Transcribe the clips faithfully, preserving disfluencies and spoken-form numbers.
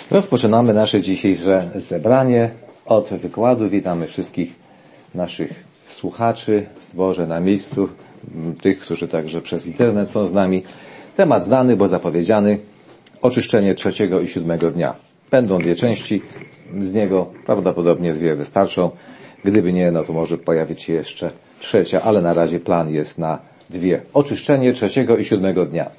Rozpoczynamy nasze dzisiejsze zebranie od wykładu. Witamy wszystkich naszych słuchaczy w zborze na miejscu, tych, którzy także przez internet są z nami. Temat znany, bo zapowiedziany. Oczyszczenie trzeciego i siódmego dnia. Będą dwie części z niego, prawdopodobnie dwie wystarczą. Gdyby nie, no to może pojawić się jeszcze trzecia, ale na razie plan jest na dwie. Oczyszczenie trzeciego i siódmego dnia.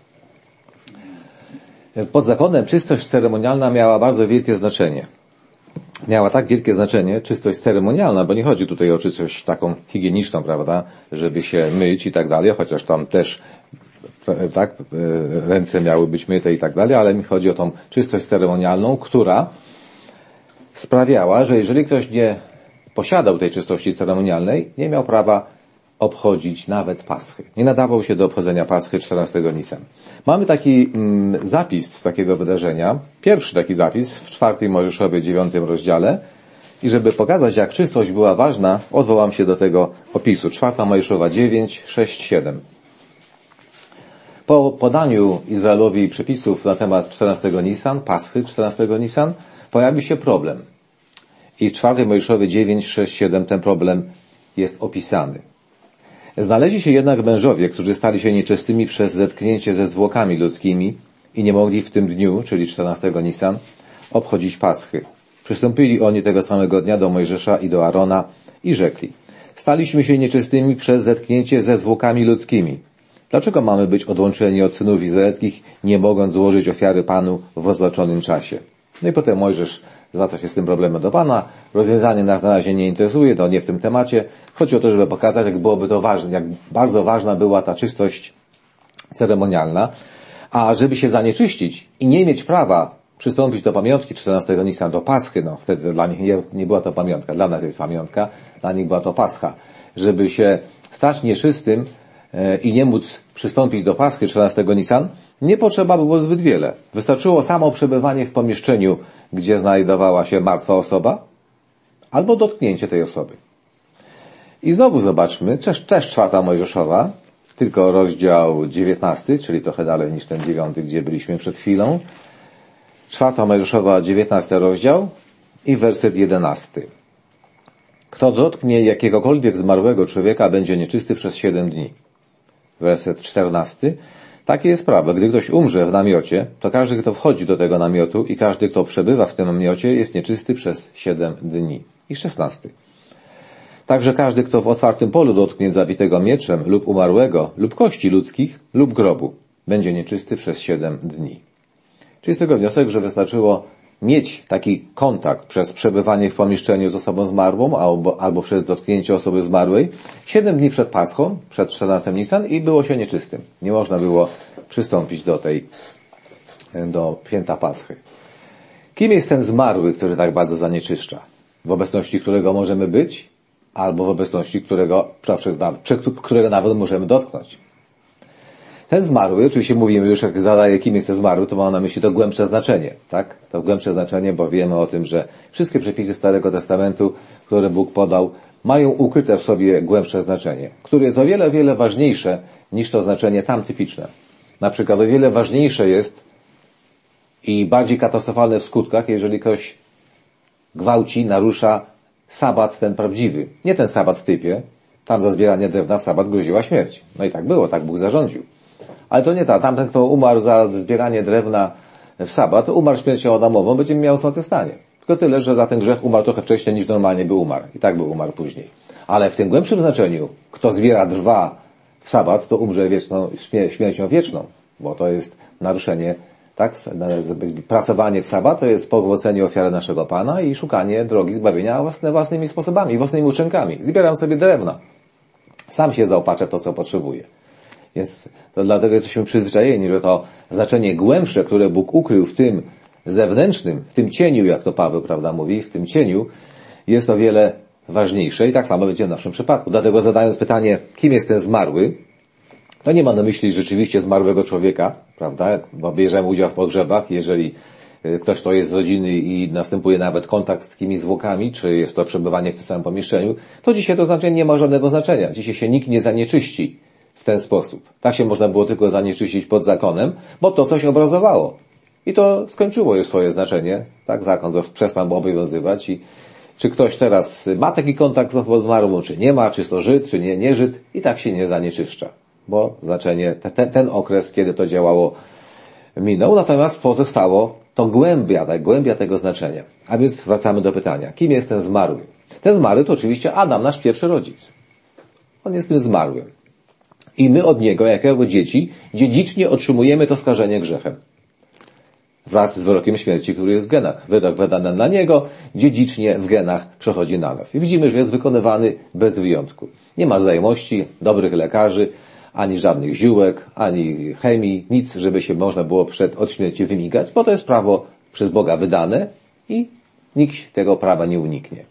Pod zakonem czystość ceremonialna miała bardzo wielkie znaczenie. Miała tak wielkie znaczenie, czystość ceremonialna, bo nie chodzi tutaj o czystość taką higieniczną, prawda, żeby się myć i tak dalej, chociaż tam też tak, ręce miały być myte i tak dalej, ale mi chodzi o tą czystość ceremonialną, która sprawiała, że jeżeli ktoś nie posiadał tej czystości ceremonialnej, nie miał prawa obchodzić nawet Paschy. Nie nadawał się do obchodzenia Paschy czternastego Nisan. Mamy taki mm, zapis z takiego wydarzenia, pierwszy taki zapis w czwartej Mojżeszowej, dziewiątym rozdziale, i żeby pokazać, jak czystość była ważna, odwołam się do tego opisu. czwarta Mojżeszowa dziewięć, sześć, siedem. Po podaniu Izraelowi przepisów na temat czternastego Nisan, Paschy czternastego Nisan, pojawi się problem. I w czwartej Mojżeszowej dziewięć, sześć, siedem ten problem jest opisany. Znaleźli się jednak mężowie, którzy stali się nieczystymi przez zetknięcie ze zwłokami ludzkimi i nie mogli w tym dniu, czyli czternastego Nisan, obchodzić Paschy. Przystąpili oni tego samego dnia do Mojżesza i do Arona i rzekli: staliśmy się nieczystymi przez zetknięcie ze zwłokami ludzkimi. Dlaczego mamy być odłączeni od synów izraelskich, nie mogąc złożyć ofiary Panu w oznaczonym czasie? No i potem Mojżesz zwraca się z tym problemem do Pana. Rozwiązanie nas na razie nie interesuje, to nie w tym temacie. Chodzi o to, żeby pokazać, jak byłoby to ważne, jak bardzo ważna była ta czystość ceremonialna. A żeby się zanieczyścić i nie mieć prawa przystąpić do pamiątki czternastego Nisan, do Paschy, no wtedy dla nich nie, nie była to pamiątka, dla nas jest pamiątka, dla nich była to Pascha. Żeby się stać nieczystym e, i nie móc przystąpić do Paschy czternastego Nisan, nie potrzeba było zbyt wiele. Wystarczyło samo przebywanie w pomieszczeniu, gdzie znajdowała się martwa osoba, albo dotknięcie tej osoby. I znowu zobaczmy, też, też czwarta Mojżeszowa, tylko rozdział dziewiętnasty, czyli trochę dalej niż ten dziewiąty, gdzie byliśmy przed chwilą. Czwarta Mojżeszowa, dziewiętnasty rozdział i werset jedenasty. Kto dotknie jakiegokolwiek zmarłego człowieka, będzie nieczysty przez siedem dni. Werset czternasty. Takie jest prawo. Gdy ktoś umrze w namiocie, to każdy, kto wchodzi do tego namiotu i każdy, kto przebywa w tym namiocie, jest nieczysty przez siedem dni. I szesnasty. Także każdy, kto w otwartym polu dotknie zabitego mieczem lub umarłego, lub kości ludzkich, lub grobu, będzie nieczysty przez siedem dni. Czyli z tego wniosek, że wystarczyło mieć taki kontakt przez przebywanie w pomieszczeniu z osobą zmarłą albo, albo przez dotknięcie osoby zmarłej siedem dni przed Paschą, przed czternastym Nisan i było się nieczystym. Nie można było przystąpić do tej, do święta Paschy. Kim jest ten zmarły, który tak bardzo zanieczyszcza? W obecności którego możemy być, albo w obecności którego, którego nawet możemy dotknąć. Ten zmarły, oczywiście mówimy już, jak zadaje, kim jest ten zmarły, to ma na myśli to głębsze znaczenie, tak? To głębsze znaczenie, bo wiemy o tym, że wszystkie przepisy Starego Testamentu, które Bóg podał, mają ukryte w sobie głębsze znaczenie, które jest o wiele, wiele ważniejsze niż to znaczenie tam typiczne. Na przykład o wiele ważniejsze jest i bardziej katastrofalne w skutkach, jeżeli ktoś gwałci, narusza sabat ten prawdziwy. Nie ten sabat w typie, tam za zbieranie drewna w sabat groziła śmierć. No i tak było, tak Bóg zarządził. Ale to nie tak. Tamten, kto umarł za zbieranie drewna w sabat, umarł śmiercią adamową, będzie miał zmartwychwstanie. Tylko tyle, że za ten grzech umarł trochę wcześniej niż normalnie by umarł. I tak by umarł później. Ale w tym głębszym znaczeniu, kto zbiera drwa w sabat, to umrze wieczną, śmiercią wieczną. Bo to jest naruszenie, tak? Pracowanie w sabat to jest pogwałcenie ofiary naszego Pana i szukanie drogi zbawienia własne, własnymi sposobami, własnymi uczynkami. Zbieram sobie drewna. Sam się zaopatrzę to, co potrzebuję. Więc to dlatego jesteśmy przyzwyczajeni, że to znaczenie głębsze, które Bóg ukrył w tym zewnętrznym, w tym cieniu, jak to Paweł, prawda, mówi, w tym cieniu, jest o wiele ważniejsze i tak samo będzie w naszym przypadku. Dlatego zadając pytanie, kim jest ten zmarły, to nie ma na myśli rzeczywiście zmarłego człowieka, prawda, bo bierzemy udział w pogrzebach, jeżeli ktoś to jest z rodziny i następuje nawet kontakt z takimi zwłokami, czy jest to przebywanie w tym samym pomieszczeniu, to dzisiaj to znaczenie nie ma żadnego znaczenia. Dzisiaj się nikt nie zanieczyści w ten sposób. Tak się można było tylko zanieczyścić pod zakonem, bo to coś obrazowało. I to skończyło już swoje znaczenie, tak? Zakon przestał obowiązywać i czy ktoś teraz ma taki kontakt z osobą zmarłą, czy nie ma, czy jest to Żyd, czy nie, nie Żyd, i tak się nie zanieczyszcza, bo znaczenie, ten, ten okres, kiedy to działało, minął, natomiast pozostało to głębia, tak, głębia tego znaczenia. A więc wracamy do pytania, kim jest ten zmarły? Ten zmarły to oczywiście Adam, nasz pierwszy rodzic. On jest tym zmarłym. I my od niego, jak jego dzieci, dziedzicznie otrzymujemy to skażenie grzechem. Wraz z wyrokiem śmierci, który jest w genach. Wyrok wydany na niego, dziedzicznie w genach przechodzi na nas. I widzimy, że jest wykonywany bez wyjątku. Nie ma znajomości, dobrych lekarzy, ani żadnych ziółek, ani chemii, nic, żeby się można było przed od śmierci wymigać, bo to jest prawo przez Boga wydane i nikt tego prawa nie uniknie.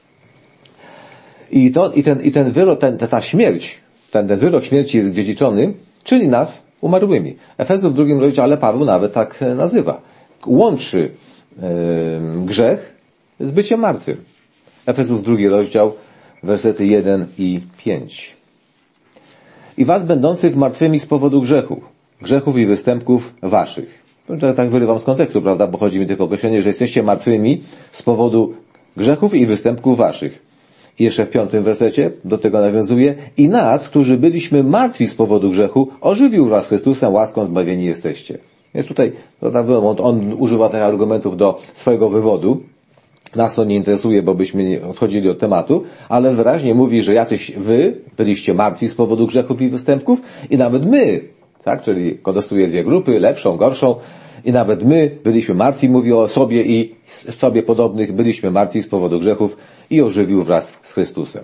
I, to, i, ten, i ten wyrok, ten, ta śmierć, ten, ten wyrok śmierci dziedziczony, czyni nas umarłymi. Efezów w drugim rozdziale Paweł nawet tak nazywa. Łączy yy, grzech z byciem martwym. Efezów drugi rozdział, wersety jeden i pięć. I was będących martwymi z powodu grzechów, grzechów i występków waszych. To tak wyrywam z kontekstu, prawda, bo chodzi mi tylko o określenie, że jesteście martwymi z powodu grzechów i występków waszych. I jeszcze w piątym wersecie do tego nawiązuje. I nas, którzy byliśmy martwi z powodu grzechu, ożywił wraz z Chrystusem, łaską zbawieni jesteście. Więc tutaj on, on używa tych argumentów do swojego wywodu. Nas to nie interesuje, bo byśmy nie odchodzili od tematu, ale wyraźnie mówi, że jacyś wy byliście martwi z powodu grzechów i występków i nawet my, tak, czyli kodostuje dwie grupy, lepszą, gorszą, i nawet my byliśmy martwi, mówi o sobie i sobie podobnych, byliśmy martwi z powodu grzechów i ożywił wraz z Chrystusem.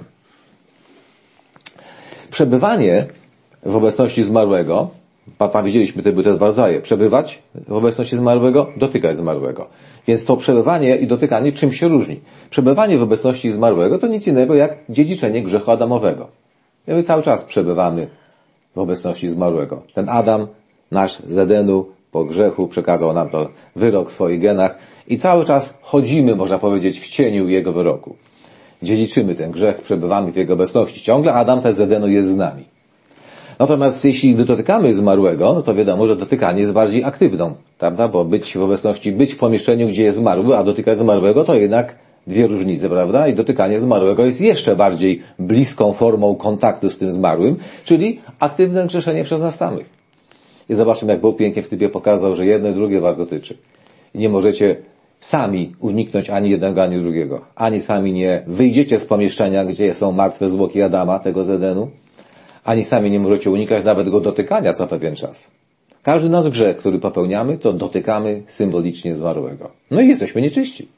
Przebywanie w obecności zmarłego, tam widzieliśmy te, te dwa rodzaje, przebywać w obecności zmarłego, dotykać zmarłego. Więc to przebywanie i dotykanie czym się różni? Przebywanie w obecności zmarłego to nic innego jak dziedziczenie grzechu adamowego. I my cały czas przebywamy w obecności zmarłego. Ten Adam, nasz z Edenu, po grzechu przekazał nam to wyrok w swoich genach i cały czas chodzimy, można powiedzieć, w cieniu jego wyroku. Dziedziczymy ten grzech, przebywamy w jego obecności. Ciągle Adam ten z Edenu jest z nami. Natomiast jeśli dotykamy zmarłego, no to wiadomo, że dotykanie jest bardziej aktywną, prawda? Bo być w obecności, być w pomieszczeniu, gdzie jest zmarły, a dotykać zmarłego to jednak dwie różnice, prawda? I dotykanie zmarłego jest jeszcze bardziej bliską formą kontaktu z tym zmarłym, czyli aktywne grzeszenie przez nas samych. I zobaczmy, jak Bóg pięknie w Tybie pokazał, że jedno i drugie was dotyczy. I nie możecie sami uniknąć ani jednego, ani drugiego. Ani sami nie wyjdziecie z pomieszczenia, gdzie są martwe zwłoki Adama, tego z Edenu, ani sami nie możecie unikać nawet go dotykania co pewien czas. Każdy nasz grzech, który popełniamy, to dotykamy symbolicznie zmarłego. No i jesteśmy nieczyści.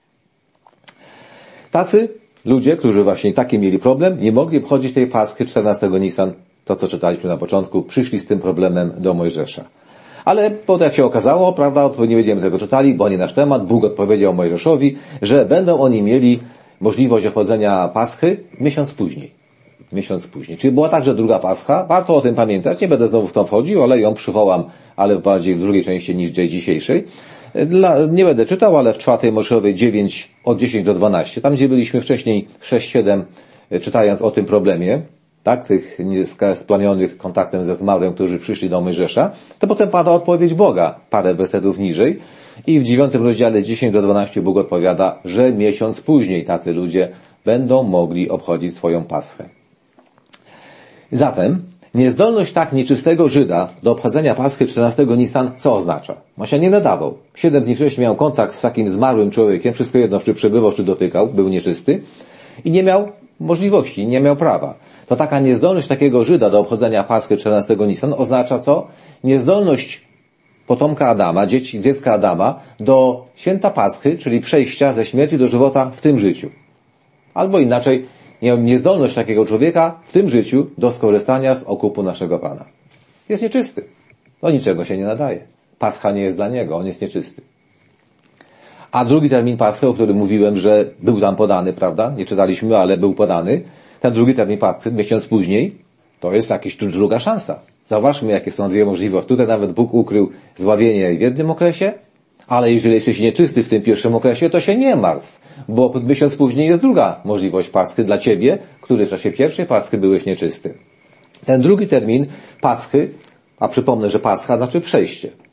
Tacy ludzie, którzy właśnie taki mieli problem, nie mogli obchodzić tej Paschy czternastego Nisan, to co czytaliśmy na początku, przyszli z tym problemem do Mojżesza. Ale potem jak się okazało, prawda, nie będziemy tego czytali, bo nie nasz temat, Bóg odpowiedział Mojżeszowi, że będą oni mieli możliwość obchodzenia Paschy miesiąc później. Miesiąc później. Czyli była także druga Pascha, warto o tym pamiętać, nie będę znowu w to wchodził, ale ją przywołam, ale bardziej w drugiej części niż dziś dzisiejszej. Dla, nie będę czytał, ale w czwartej Mojżeszowej dziewięć, od dziesięć do dwunastu, tam gdzie byliśmy wcześniej sześć siedem, czytając o tym problemie, tak, tych splamionych kontaktem ze zmarłym, którzy przyszli do Mojżesza, to potem pada odpowiedź Boga, parę wersetów niżej i w dziewiątym rozdziale dziesięć do dwunastu Bóg odpowiada, że miesiąc później tacy ludzie będą mogli obchodzić swoją Paschę. Zatem niezdolność tak nieczystego Żyda do obchodzenia Paschy czternastego Nisan co oznacza? On się nie nadawał. Siedem dni wcześniej miał kontakt z takim zmarłym człowiekiem, wszystko jedno, czy przebywał, czy dotykał, był nieczysty i nie miał możliwości, nie miał prawa. To taka niezdolność takiego Żyda do obchodzenia Paschy czternastego Nisan oznacza co? Niezdolność potomka Adama, dzieci, dziecka Adama do święta Paschy, czyli przejścia ze śmierci do żywota w tym życiu. Albo inaczej, niezdolność takiego człowieka w tym życiu do skorzystania z okupu naszego Pana. Jest nieczysty. Do niczego się nie nadaje. Pascha nie jest dla niego, on jest nieczysty. A drugi termin Paschy, o którym mówiłem, że był tam podany, prawda? Nie czytaliśmy, ale był podany. Ten drugi termin Paschy, miesiąc później, to jest jakaś druga szansa. Zauważmy, jakie są dwie możliwości. Tutaj nawet Bóg ukrył zbawienie w jednym okresie, ale jeżeli jesteś nieczysty w tym pierwszym okresie, to się nie martw, bo miesiąc później jest druga możliwość Paschy dla ciebie, który w czasie pierwszej Paschy byłeś nieczysty. Ten drugi termin Paschy, a przypomnę, że Pascha znaczy przejście.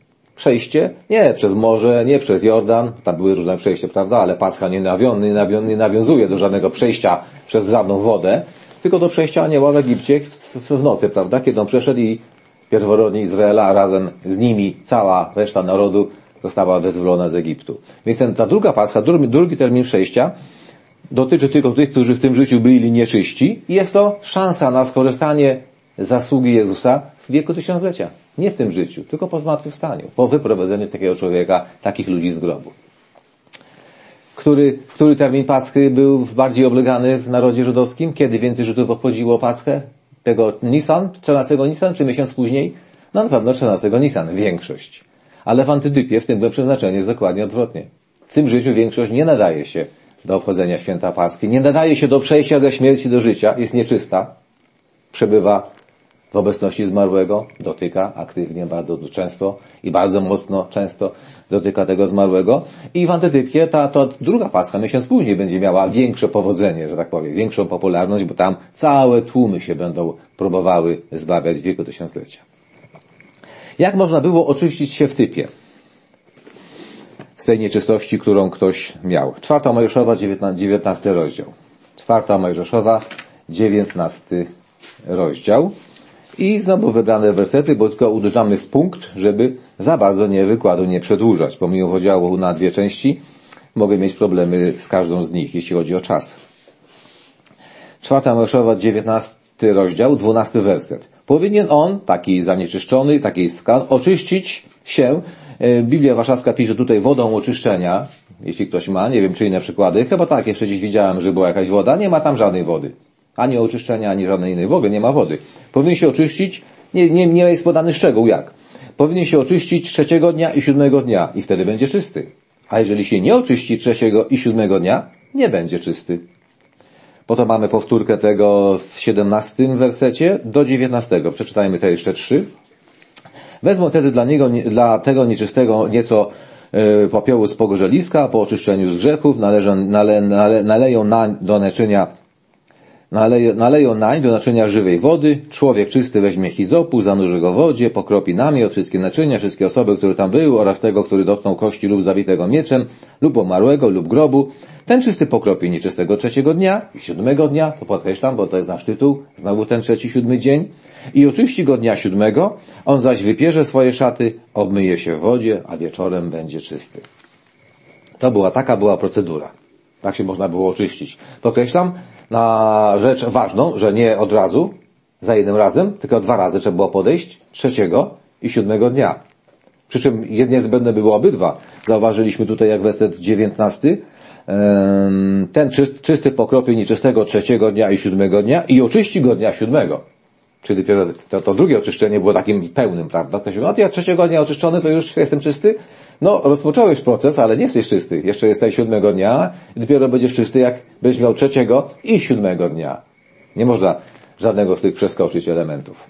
przejście nie przez morze, nie przez Jordan, tam były różne przejścia, prawda, ale Pascha nie, nawią, nie, nawią, nie nawiązuje do żadnego przejścia przez żadną wodę, tylko do przejścia anioła w Egipcie w, w nocy, prawda, kiedy on przeszedł i pierworodni Izraela, a razem z nimi cała reszta narodu została wyzwolona z Egiptu. Więc ten, ta druga Pascha, drugi, drugi termin przejścia dotyczy tylko tych, którzy w tym życiu byli nieczyści i jest to szansa na skorzystanie z zasługi Jezusa w wieku tysiąclecia. Nie w tym życiu, tylko po zmartwychwstaniu, po wyprowadzeniu takiego człowieka, takich ludzi z grobu. Który, który termin Paschy był bardziej oblegany w narodzie żydowskim? Kiedy więcej Żydów obchodziło Paschę? Tego Nisan, czternastego Nisan, czy miesiąc później? No na pewno czternastego Nisan, większość. Ale w antytypie, w tym głębszym znaczeniu jest dokładnie odwrotnie. W tym życiu większość nie nadaje się do obchodzenia święta Paschy, nie nadaje się do przejścia ze śmierci do życia, jest nieczysta, przebywa w obecności zmarłego, dotyka aktywnie bardzo często i bardzo mocno często dotyka tego zmarłego. I w antytypie ta, ta druga Pascha miesiąc później będzie miała większe powodzenie, że tak powiem, większą popularność, bo tam całe tłumy się będą próbowały zbawiać w wieku tysiąclecia. Jak można było oczyścić się w typie z tej nieczystości, którą ktoś miał? Czwarta Mojżeszowa, dziewiętnasty rozdział. Czwarta Mojżeszowa, dziewiętnasty rozdział. I znowu wybrane wersety, bo tylko uderzamy w punkt, żeby za bardzo nie wykładu nie przedłużać. Pomimo podziału na dwie części, mogę mieć problemy z każdą z nich, jeśli chodzi o czas. Czwarta Mojżeszowa, dziewiętnasty rozdział, dwunasty werset. Powinien on, taki zanieczyszczony, taki skan, oczyścić się. Biblia Warszawska pisze tutaj wodą oczyszczenia, jeśli ktoś ma, nie wiem czy inne przykłady. Chyba tak, jeszcze dziś widziałem, że była jakaś woda. Nie ma tam żadnej wody. Ani oczyszczenia, ani żadnej innej. W ogóle nie ma wody. Powinien się oczyścić, nie, nie, nie jest podany szczegół jak. Powinien się oczyścić trzeciego dnia i siódmego dnia i wtedy będzie czysty. A jeżeli się nie oczyści trzeciego i siódmego dnia, nie będzie czysty. Potem mamy powtórkę tego w siedemnastym wersecie do dziewiętnastego. Przeczytajmy te jeszcze trzy. Wezmą wtedy dla niego, dla tego nieczystego nieco y, popiołu z pogorzeliska, po oczyszczeniu z grzechów, należą, nale, nale, naleją nań do naczynia Naleją, naleją nań do naczynia żywej wody, człowiek czysty weźmie hizopu, zanurzy go w wodzie, pokropi namiot, wszystkie naczynia, wszystkie osoby, które tam były oraz tego, który dotknął kości lub zawitego mieczem, lub umarłego, lub grobu. Ten czysty pokropi nieczystego trzeciego dnia i siódmego dnia, to podkreślam, bo to jest nasz tytuł, znowu ten trzeci, siódmy dzień, i oczyści go dnia siódmego, on zaś wypierze swoje szaty, obmyje się w wodzie, a wieczorem będzie czysty. To była, taka była procedura. Tak się można było oczyścić. Podkreślam, na rzecz ważną, że nie od razu, za jednym razem, tylko dwa razy trzeba było podejść, trzeciego i siódmego dnia. Przy czym niezbędne były obydwa. Zauważyliśmy tutaj, jak werset dziewiętnasty, ten czysty pokropi nieczystego trzeciego dnia i siódmego dnia i oczyści go dnia siódmego. Czyli dopiero to, to drugie oczyszczenie było takim pełnym, prawda? Ktoś mówi, no to ja trzeciego dnia oczyszczony, to już jestem czysty. No, rozpocząłeś proces, ale nie jesteś czysty. Jeszcze jesteś siódmego dnia i dopiero będziesz czysty, jak będziesz miał trzeciego i siódmego dnia. Nie można żadnego z tych przeskoczyć elementów.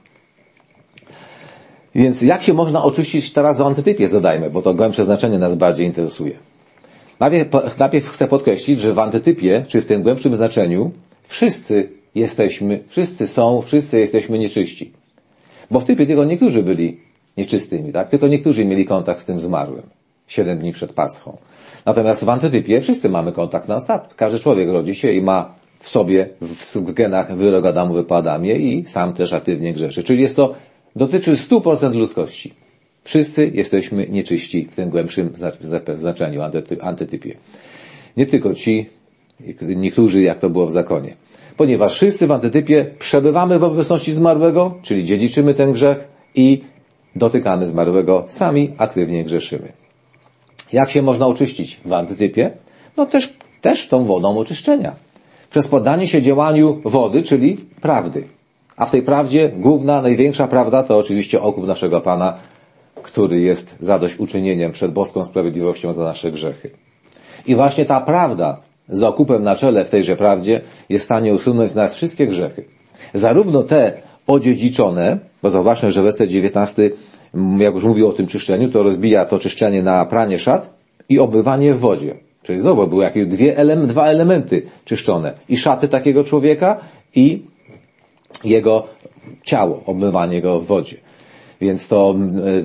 Więc jak się można oczyścić teraz w antytypie, zadajmy, bo to głębsze znaczenie nas bardziej interesuje. Najpierw, najpierw chcę podkreślić, że w antytypie, czy w tym głębszym znaczeniu, wszyscy jesteśmy, wszyscy są, wszyscy jesteśmy nieczyści. Bo w typie tylko niektórzy byli nieczystymi, tak? Tylko niektórzy mieli kontakt z tym zmarłym. Siedem dni przed Paschą. Natomiast w antytypie wszyscy mamy kontakt na ostatnio. Każdy człowiek rodzi się i ma w sobie, w genach wyrok Adamu wypada i sam też aktywnie grzeszy. Czyli jest to, dotyczy stu procent ludzkości. Wszyscy jesteśmy nieczyści w tym głębszym znaczeniu, antytypie. Nie tylko ci, niektórzy, jak to było w zakonie. Ponieważ wszyscy w antytypie przebywamy w obecności zmarłego, czyli dziedziczymy ten grzech i dotykamy zmarłego, sami aktywnie grzeszymy. Jak się można oczyścić w antytypie? No też, też tą wodą oczyszczenia. Przez poddanie się działaniu wody, czyli prawdy. A w tej prawdzie główna, największa prawda to oczywiście okup naszego Pana, który jest zadośćuczynieniem przed boską sprawiedliwością za nasze grzechy. I właśnie ta prawda z okupem na czele w tejże prawdzie jest w stanie usunąć z nas wszystkie grzechy. Zarówno te odziedziczone, bo zauważmy, że werset dziewiętnasty, jak już mówił o tym czyszczeniu, to rozbija to czyszczenie na pranie szat i obmywanie w wodzie. Czyli znowu były jakieś dwie ele- dwa elementy czyszczone. I szaty takiego człowieka i jego ciało, obmywanie go w wodzie. Więc to,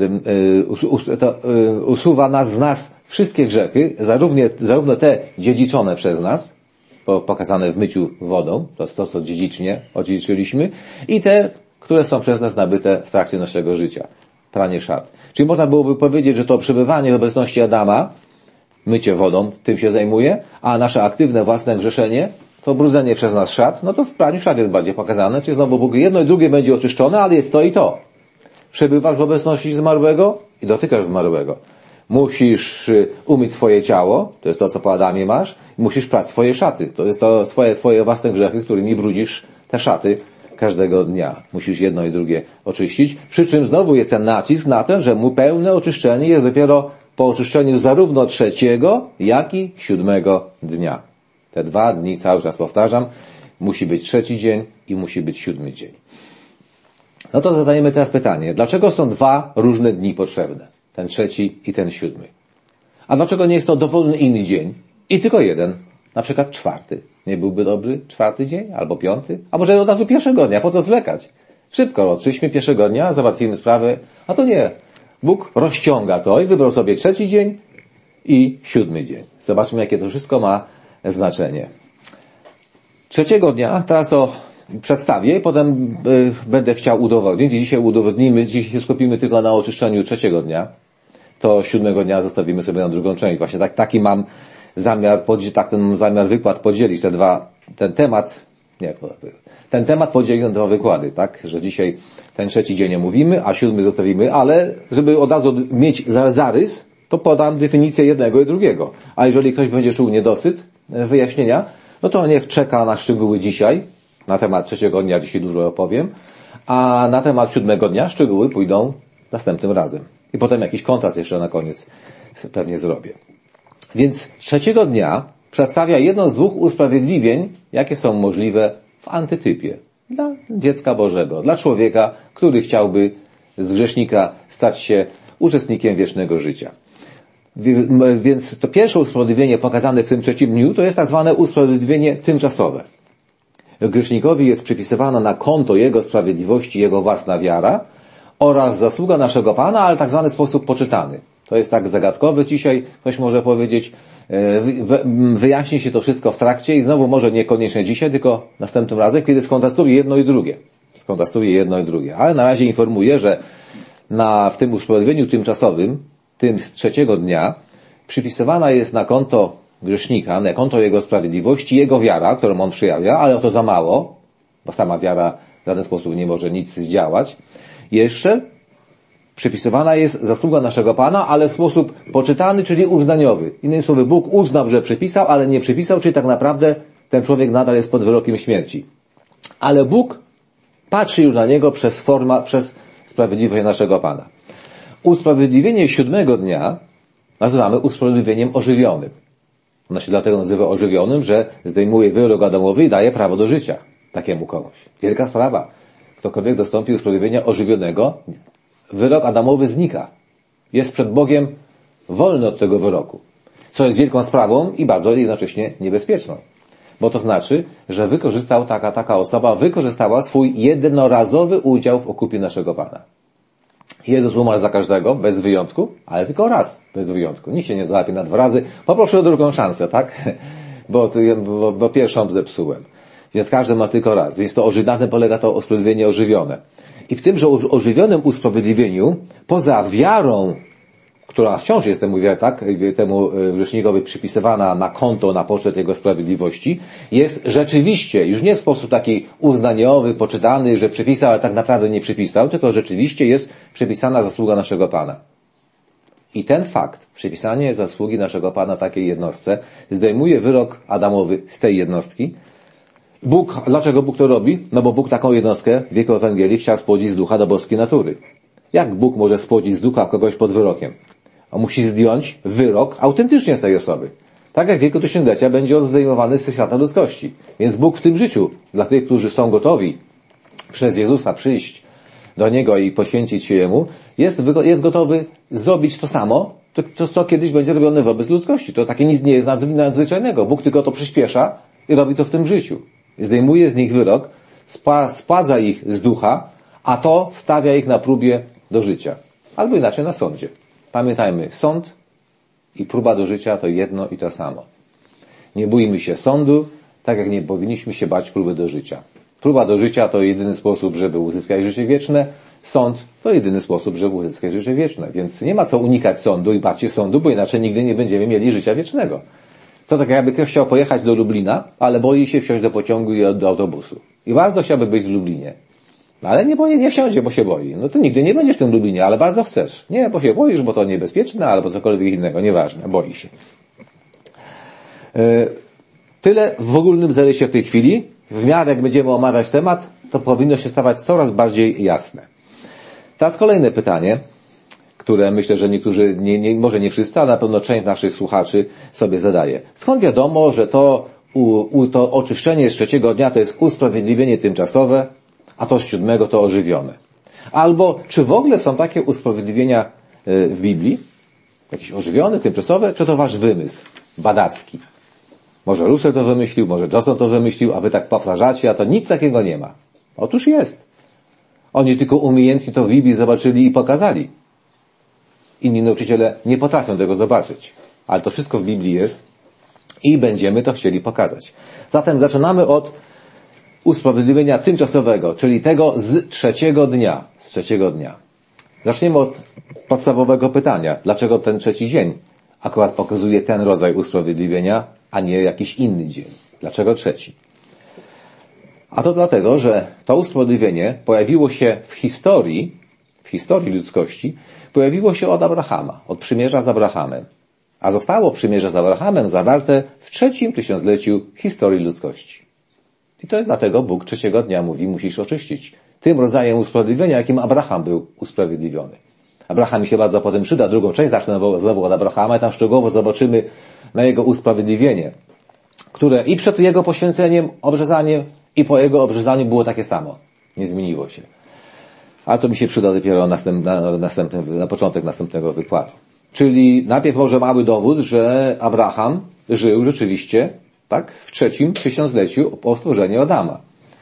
to usuwa nas z nas wszystkie grzechy, zarówno, zarówno te dziedziczone przez nas, pokazane w myciu wodą, to jest to, co dziedzicznie odziedziczyliśmy, i te, które są przez nas nabyte w trakcie naszego życia. Pranie szat. Czyli można byłoby powiedzieć, że to przebywanie w obecności Adama, mycie wodą, tym się zajmuje, a nasze aktywne własne grzeszenie, to brudzenie przez nas szat, no to w praniu szat jest bardziej pokazane, czyli znowu Bóg jedno i drugie będzie oczyszczone, ale jest to i to. Przebywasz w obecności zmarłego i dotykasz zmarłego. Musisz umyć swoje ciało, to jest to, co po Adamie masz, musisz prać swoje szaty, to jest to swoje, twoje własne grzechy, którymi brudzisz te szaty każdego dnia. Musisz jedno i drugie oczyścić, przy czym znowu jest ten nacisk na to, że mu pełne oczyszczenie jest dopiero po oczyszczeniu zarówno trzeciego, jak i siódmego dnia. Te dwa dni, cały czas powtarzam, musi być trzeci dzień i musi być siódmy dzień. No to zadajemy teraz pytanie, dlaczego są dwa różne dni potrzebne? Ten trzeci i ten siódmy. A dlaczego nie jest to dowolny inny dzień i tylko jeden? Na przykład czwarty. Nie byłby dobry czwarty dzień? Albo piąty? A może od razu pierwszego dnia? Po co zwlekać? Szybko otrzyśmy pierwszego dnia, załatwimy sprawę. A to nie. Bóg rozciąga to i wybrał sobie trzeci dzień i siódmy dzień. Zobaczmy, jakie to wszystko ma znaczenie. Trzeciego dnia, teraz to przedstawię i potem y, będę chciał udowodnić. Dzisiaj udowodnimy, dzisiaj się skupimy tylko na oczyszczeniu trzeciego dnia. To siódmego dnia zostawimy sobie na drugą część. Właśnie tak, taki mam zamiar, tak ten zamiar wykład podzielić, te dwa, ten temat, nie, ten temat podzielić na dwa wykłady, tak? Że dzisiaj ten trzeci dzień nie mówimy, a siódmy zostawimy, ale żeby od razu mieć zarys, to podam definicję jednego i drugiego. A jeżeli ktoś będzie czuł niedosyt wyjaśnienia, no to niech czeka na szczegóły dzisiaj. Na temat trzeciego dnia dzisiaj dużo opowiem, a na temat siódmego dnia szczegóły pójdą następnym razem. I potem jakiś kontrast jeszcze na koniec pewnie zrobię. Więc trzeciego dnia przedstawia jedno z dwóch usprawiedliwień, jakie są możliwe w antytypie dla dziecka Bożego, dla człowieka, który chciałby z grzesznika stać się uczestnikiem wiecznego życia. Więc to pierwsze usprawiedliwienie pokazane w tym trzecim dniu to jest tak zwane usprawiedliwienie tymczasowe. Grzesznikowi jest przypisywana na konto jego sprawiedliwości jego własna wiara oraz zasługa naszego Pana, ale tak zwany sposób poczytany. To jest tak zagadkowe dzisiaj, ktoś może powiedzieć, wyjaśni się to wszystko w trakcie i znowu może niekoniecznie dzisiaj, tylko następnym razem, kiedy skontrastuje jedno i drugie. Skontrastuje jedno i drugie. Ale na razie informuję, że na, w tym usprawiedliwieniu tymczasowym, tym z trzeciego dnia, przypisywana jest na konto grzesznika, na konto jego sprawiedliwości, jego wiara, którą on przejawia, ale to za mało, bo sama wiara w żaden sposób nie może nic zdziałać. Jeszcze przypisywana jest zasługa naszego Pana, ale w sposób poczytany, czyli uznaniowy. Innymi słowy, Bóg uznał, że przypisał, ale nie przypisał, czyli tak naprawdę ten człowiek nadal jest pod wyrokiem śmierci. Ale Bóg patrzy już na niego przez forma, przez sprawiedliwość naszego Pana. Usprawiedliwienie siódmego dnia nazywamy usprawiedliwieniem ożywionym. Ono się dlatego nazywa ożywionym, że zdejmuje wyrok Adamowy i daje prawo do życia takiemu komuś. Wielka sprawa. Ktokolwiek dostąpi usprawiedliwienia ożywionego, wyrok Adamowy znika. Jest przed Bogiem wolny od tego wyroku. Co jest wielką sprawą i bardzo jednocześnie niebezpieczną. Bo to znaczy, że wykorzystał taka, taka osoba, wykorzystała swój jednorazowy udział w okupie naszego Pana. Jezus umarł za każdego, bez wyjątku, ale tylko raz, bez wyjątku. Nikt się nie załapie na dwa razy. Poproszę o drugą szansę, tak? Bo, bo, bo pierwszą zepsułem. Więc każdy ma tylko raz. Jest to oży... na tym polega to usprawiedliwienie ożywione. I w tymże ożywionym usprawiedliwieniu, poza wiarą, która wciąż jest temu, tak, temu grzesznikowi przypisywana na konto, na poczet jego sprawiedliwości, jest rzeczywiście, już nie w sposób taki uznaniowy, poczytany, że przypisał, ale tak naprawdę nie przypisał, tylko rzeczywiście jest przypisana zasługa naszego Pana. I ten fakt, przypisanie zasługi naszego Pana takiej jednostce, zdejmuje wyrok Adamowy z tej jednostki. Bóg, dlaczego Bóg to robi? No bo Bóg taką jednostkę w wieku Ewangelii chciał spłodzić z ducha do boskiej natury. Jak Bóg może spłodzić z ducha kogoś pod wyrokiem? On musi zdjąć wyrok autentycznie z tej osoby. Tak jak w wieku tysiąclecia będzie on zdejmowany ze świata ludzkości. Więc Bóg w tym życiu, dla tych, którzy są gotowi przez Jezusa przyjść do Niego i poświęcić się Jemu, jest, jest gotowy zrobić to samo, to, to co kiedyś będzie robione wobec ludzkości. To takie nic nie jest nadzwyczajnego. Bóg tylko to przyspiesza i robi to w tym życiu. Zdejmuje z nich wyrok, spładza ich z ducha, a to stawia ich na próbie do życia. Albo inaczej na sądzie. Pamiętajmy, sąd i próba do życia to jedno i to samo. Nie bójmy się sądu, tak jak nie powinniśmy się bać próby do życia. Próba do życia to jedyny sposób, żeby uzyskać życie wieczne. Sąd to jedyny sposób, żeby uzyskać życie wieczne. Więc nie ma co unikać sądu i bać się sądu, bo inaczej nigdy nie będziemy mieli życia wiecznego. To tak jakby ktoś chciał pojechać do Lublina, ale boi się wsiąść do pociągu i do autobusu. I bardzo chciałby być w Lublinie. Ale nie, boi, nie wsiądzie, bo się boi. No to nigdy nie będziesz w tym Lublinie, ale bardzo chcesz. Nie, bo się boisz, bo to niebezpieczne, albo cokolwiek innego, nieważne, boi się. Yy, tyle w ogólnym zarysie w tej chwili. W miarę jak będziemy omawiać temat, to powinno się stawać coraz bardziej jasne. Teraz kolejne pytanie, które myślę, że niektórzy, nie, nie, może nie wszyscy, ale na pewno część naszych słuchaczy sobie zadaje. Skąd wiadomo, że to, u, u, to oczyszczenie z trzeciego dnia to jest usprawiedliwienie tymczasowe, a to z siódmego to ożywione? Albo czy w ogóle są takie usprawiedliwienia w Biblii? Jakieś ożywione, tymczasowe? Czy to wasz wymysł badacki? Może Russell to wymyślił, może Johnson to wymyślił, a wy tak powtarzacie, a to nic takiego nie ma. Otóż jest. Oni tylko umiejętnie to w Biblii zobaczyli i pokazali. Inni nauczyciele nie potrafią tego zobaczyć. Ale to wszystko w Biblii jest i będziemy to chcieli pokazać. Zatem zaczynamy od usprawiedliwienia tymczasowego, czyli tego z trzeciego dnia. Z trzeciego dnia. Zaczniemy od podstawowego pytania. Dlaczego ten trzeci dzień akurat pokazuje ten rodzaj usprawiedliwienia, a nie jakiś inny dzień? Dlaczego trzeci? A to dlatego, że to usprawiedliwienie pojawiło się w historii, w historii ludzkości, pojawiło się od Abrahama, od przymierza z Abrahamem. A zostało przymierze z Abrahamem zawarte w trzecim tysiącleciu historii ludzkości. I to dlatego Bóg trzeciego dnia mówi, musisz oczyścić tym rodzajem usprawiedliwienia, jakim Abraham był usprawiedliwiony. Abraham mi się bardzo potem przyda, drugą część zacznę znowu od Abrahama i tam szczegółowo zobaczymy na jego usprawiedliwienie, które i przed jego poświęceniem, obrzezaniem i po jego obrzezaniu było takie samo. Nie zmieniło się. Ale to mi się przyda dopiero następ, na, następnym, na początek następnego wykładu. Czyli najpierw może mały dowód, że Abraham żył rzeczywiście, tak, w trzecim tysiącleciu po stworzeniu Adama.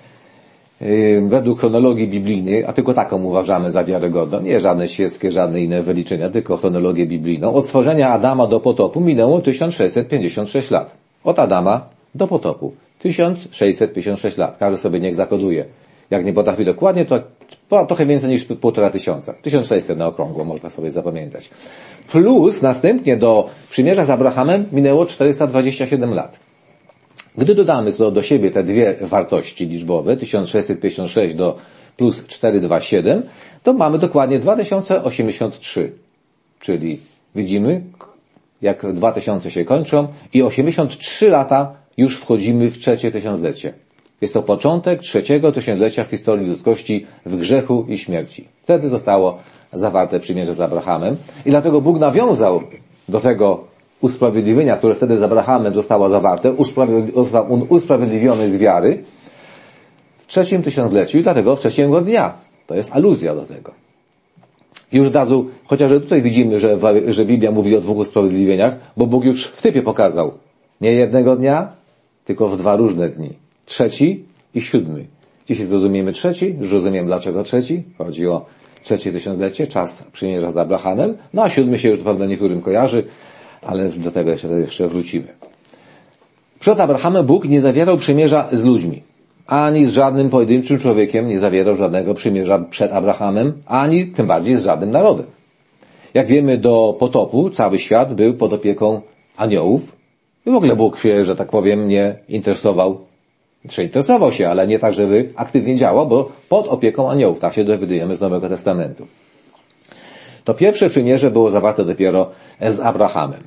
Yy, według chronologii biblijnej, a tylko taką uważamy za wiarygodną, nie żadne świeckie, żadne inne wyliczenia, tylko chronologię biblijną, od stworzenia Adama do potopu minęło tysiąc sześćset pięćdziesiąt sześć lat. Od Adama do potopu. tysiąc sześćset pięćdziesiąt sześć lat. Każdy sobie niech zakoduje. Jak nie potrafi dokładnie, to trochę więcej niż półtora tysiąca. tysiąc sześćset na okrągło, można sobie zapamiętać. Plus następnie do przymierza z Abrahamem minęło czterysta dwadzieścia siedem lat. Gdy dodamy do, do siebie te dwie wartości liczbowe, tysiąc sześćset pięćdziesiąt sześć do plus czterysta dwadzieścia siedem, to mamy dokładnie dwa tysiące osiemdziesiąt trzy. Czyli widzimy, jak dwa tysiące się kończą i osiemdziesiąt trzy lata już wchodzimy w trzecie tysiąclecie. Jest to początek trzeciego tysiąclecia w historii ludzkości w grzechu i śmierci. Wtedy zostało zawarte przymierze z Abrahamem i dlatego Bóg nawiązał do tego usprawiedliwienia, które wtedy z Abrahamem zostało zawarte, został usprawiedliwiony z wiary w trzecim tysiącleciu i dlatego w trzeciego dnia. To jest aluzja do tego. I już od razu, chociaż tutaj widzimy, że, że Biblia mówi o dwóch usprawiedliwieniach, bo Bóg już w typie pokazał nie jednego dnia, tylko w dwa różne dni. Trzeci i siódmy. Dzisiaj zrozumiemy trzeci, już rozumiem dlaczego trzeci. Chodzi o trzecie tysiąclecie, czas przymierza z Abrahamem. No a siódmy się już pewno niektórym kojarzy, ale do tego jeszcze, jeszcze wrócimy. Przed Abrahamem Bóg nie zawierał przymierza z ludźmi. Ani z żadnym pojedynczym człowiekiem nie zawierał żadnego przymierza przed Abrahamem, ani tym bardziej z żadnym narodem. Jak wiemy, do potopu cały świat był pod opieką aniołów. I w ogóle Bóg się, że tak powiem, nie interesował, czy interesował się, ale nie tak, żeby aktywnie działał, bo pod opieką aniołów. Tak się dowiadujemy z Nowego Testamentu. To pierwsze przymierze było zawarte dopiero z Abrahamem.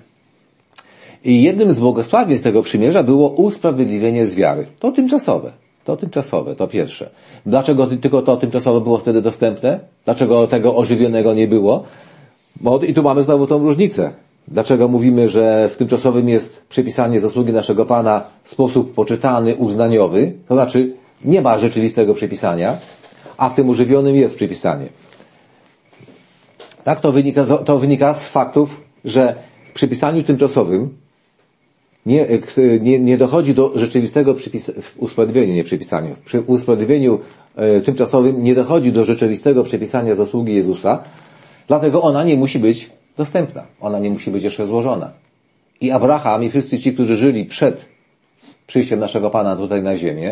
I jednym z błogosławieństw tego przymierza było usprawiedliwienie z wiary. To tymczasowe. To tymczasowe, to pierwsze. Dlaczego tylko to tymczasowe było wtedy dostępne? Dlaczego tego ożywionego nie było? Bo i tu mamy znowu tą różnicę. Dlaczego mówimy, że w tymczasowym jest przypisanie zasługi naszego Pana w sposób poczytany, uznaniowy? To znaczy nie ma rzeczywistego przypisania, a w tym ożywionym jest przypisanie. Tak, to wynika, to wynika z faktów, że w przypisaniu tymczasowym nie, nie, nie dochodzi do rzeczywistego przypis, usprawiedliwienia, nie przypisaniu. Przy usprawiedliwieniu e, tymczasowym nie dochodzi do rzeczywistego przypisania zasługi Jezusa, dlatego ona nie musi być dostępna. Ona nie musi być jeszcze złożona. I Abraham i wszyscy ci, którzy żyli przed przyjściem naszego Pana tutaj na ziemię,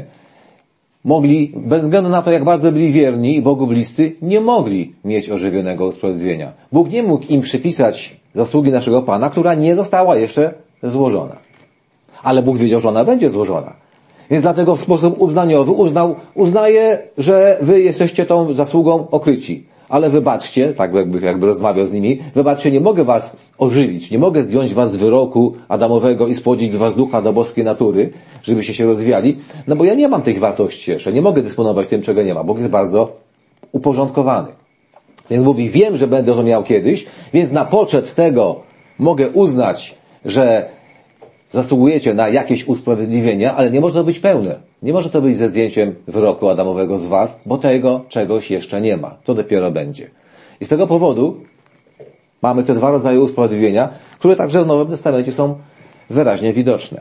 mogli, bez względu na to, jak bardzo byli wierni i Bogu bliscy, nie mogli mieć ożywionego usprawiedliwienia. Bóg nie mógł im przypisać zasługi naszego Pana, która nie została jeszcze złożona. Ale Bóg wiedział, że ona będzie złożona. Więc dlatego w sposób uznaniowy uznał, uznaje, że wy jesteście tą zasługą okryci. Ale wybaczcie, tak jakby, jakby rozmawiał z nimi, wybaczcie, nie mogę was ożywić, nie mogę zdjąć was z wyroku Adamowego i spłodzić z was ducha do boskiej natury, żebyście się rozwijali, no bo ja nie mam tych wartości jeszcze, nie mogę dysponować tym, czego nie ma. Bóg jest bardzo uporządkowany. Więc mówi, wiem, że będę to miał kiedyś, więc na poczet tego mogę uznać, że zasługujecie na jakieś usprawiedliwienia, ale nie może to być pełne. Nie może to być ze zdjęciem wyroku Adamowego z was, bo tego czegoś jeszcze nie ma. To dopiero będzie. I z tego powodu mamy te dwa rodzaje usprawiedliwienia, które także w Nowym Testamencie są wyraźnie widoczne.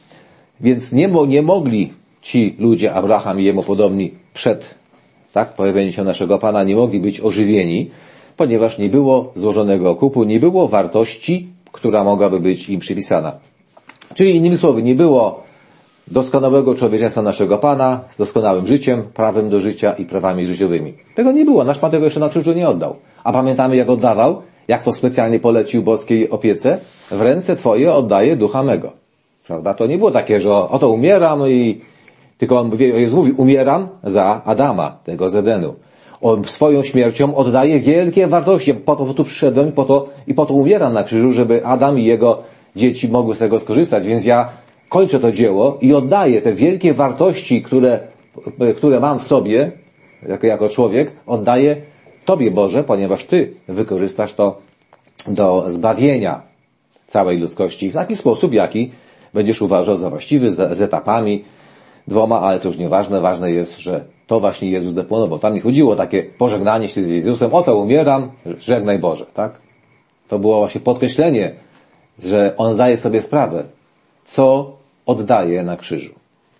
Więc nie, mo- nie mogli ci ludzie, Abraham i jemu podobni, przed tak, pojawieniem się naszego Pana, nie mogli być ożywieni, ponieważ nie było złożonego okupu, nie było wartości, która mogłaby być im przypisana. Czyli innymi słowy, nie było doskonałego człowieczeństwa naszego Pana z doskonałym życiem, prawem do życia i prawami życiowymi. Tego nie było. Nasz Pan tego jeszcze na krzyżu nie oddał. A pamiętamy, jak oddawał? Jak to specjalnie polecił boskiej opiece? W ręce Twoje oddaję ducha mego. Prawda? To nie było takie, że oto umieram i tylko on Jezus mówi, umieram za Adama, tego z Edenu. On swoją śmiercią oddaje wielkie wartości. Po to tu przyszedłem po to, i po to umieram na krzyżu, żeby Adam i jego dzieci mogły z tego skorzystać. Więc ja kończę to dzieło i oddaję te wielkie wartości, które, które mam w sobie, jako, jako człowiek, oddaję Tobie, Boże, ponieważ Ty wykorzystasz to do zbawienia całej ludzkości w taki sposób, jaki będziesz uważał za właściwy, z, z etapami dwoma, ale to już nieważne. Ważne jest, że to właśnie Jezus deponował. Tam nie chodziło o takie pożegnanie się z Jezusem, oto umieram, żegnaj Boże, tak? To było właśnie podkreślenie, że On zdaje sobie sprawę, co oddaje na krzyżu.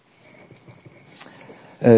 Yy,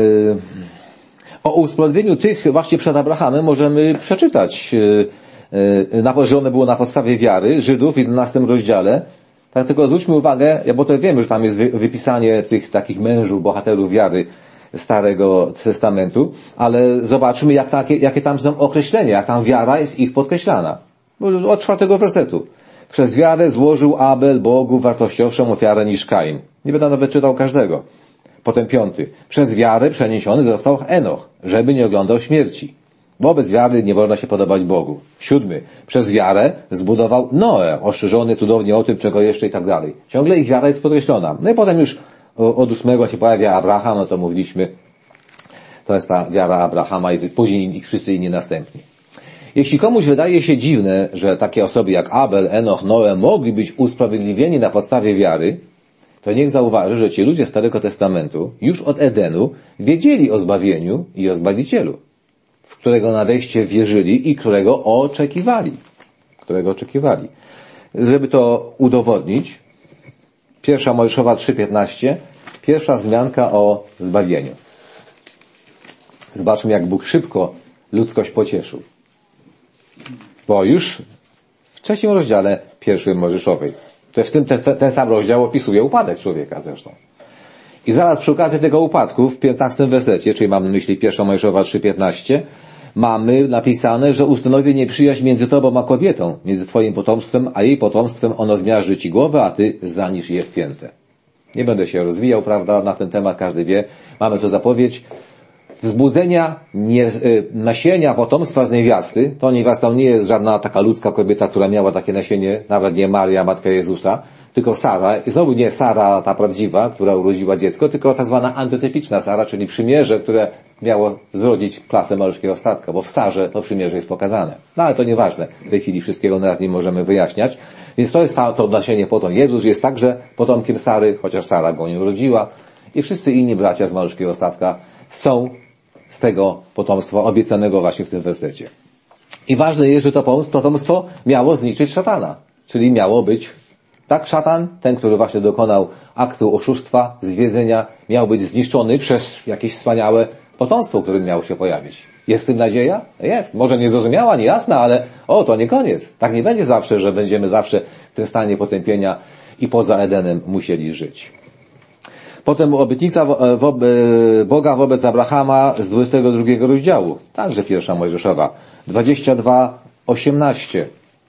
o usprawiedliwieniu tych właśnie przed Abrahamem możemy przeczytać, yy, yy, że one było na podstawie wiary Żydów w jedenastym rozdziale. Tak, tylko zwróćmy uwagę, bo to wiemy, że tam jest wypisanie tych takich mężów, bohaterów wiary Starego Testamentu, ale zobaczmy, jak takie, jakie tam są określenia, jak tam wiara jest ich podkreślana. Od czwartego wersetu. Przez wiarę złożył Abel Bogu wartościowszą ofiarę niż Kain. Nie będę nawet czytał każdego. Potem piąty. Przez wiarę przeniesiony został Enoch, żeby nie oglądał śmierci. Bo bez wiary nie można się podobać Bogu. Siódmy. Przez wiarę zbudował Noe, ostrzeżony cudownie o tym, czego jeszcze i tak dalej. Ciągle ich wiara jest podkreślona. No i potem już od ósmego się pojawia Abraham, no to mówiliśmy, to jest ta wiara Abrahama i później wszyscy inni następni. Jeśli komuś wydaje się dziwne, że takie osoby jak Abel, Enoch, Noe mogli być usprawiedliwieni na podstawie wiary, to niech zauważy, że ci ludzie Starego Testamentu już od Edenu wiedzieli o zbawieniu i o Zbawicielu, w którego nadejście wierzyli i którego oczekiwali. Którego oczekiwali. Żeby to udowodnić, pierwsza Mojżeszowa trzy piętnaście, pierwsza wzmianka o zbawieniu. Zobaczmy, jak Bóg szybko ludzkość pocieszył. Bo już w trzecim rozdziale pierwszym Mojżeszowej, to jest w tym ten, ten sam rozdział opisuje upadek człowieka zresztą. I zaraz przy okazji tego upadku w piętnastym wersecie, czyli mamy na myśli pierwsza Mojżeszowa trzy piętnaście, mamy napisane, że ustanowi nieprzyjaźń między tobą a kobietą, między twoim potomstwem a jej potomstwem, ono zmiażdży ci głowę, a ty zranisz je w piętę. Nie będę się rozwijał, prawda, na ten temat każdy wie. Mamy tu zapowiedź wzbudzenia nie, y, nasienia potomstwa z niewiasty. To niewiastą nie jest żadna taka ludzka kobieta, która miała takie nasienie, nawet nie Maria, matka Jezusa, tylko Sara. I znowu nie Sara ta prawdziwa, która urodziła dziecko, tylko tak zwana antytypiczna Sara, czyli przymierze, które miało zrodzić klasę malutkiego statka, bo w Sarze to przymierze jest pokazane. No ale to nieważne. W tej chwili wszystkiego naraz nie możemy wyjaśniać. Więc to jest ta, to nasienie potom. Jezus jest także potomkiem Sary, chociaż Sara go nie urodziła. I wszyscy inni bracia z malutkiego statka są z tego potomstwa obiecanego właśnie w tym wersecie. I ważne jest, że to potomstwo miało zniszczyć szatana, czyli miało być Tak, szatan, ten, który właśnie dokonał aktu oszustwa, zwiedzenia, miał być zniszczony przez jakieś wspaniałe potomstwo, które miało się pojawić. Jest w tym nadzieja? Jest. Może niezrozumiała, niejasna, ale o, to nie koniec. Tak nie będzie zawsze, że będziemy zawsze w tym stanie potępienia i poza Edenem musieli żyć. Potem obietnica wo- wo- Boga wobec Abrahama z dwudziestego drugiego rozdziału. Także pierwsza Mojżeszowa. dwadzieścia dwa, osiemnaście.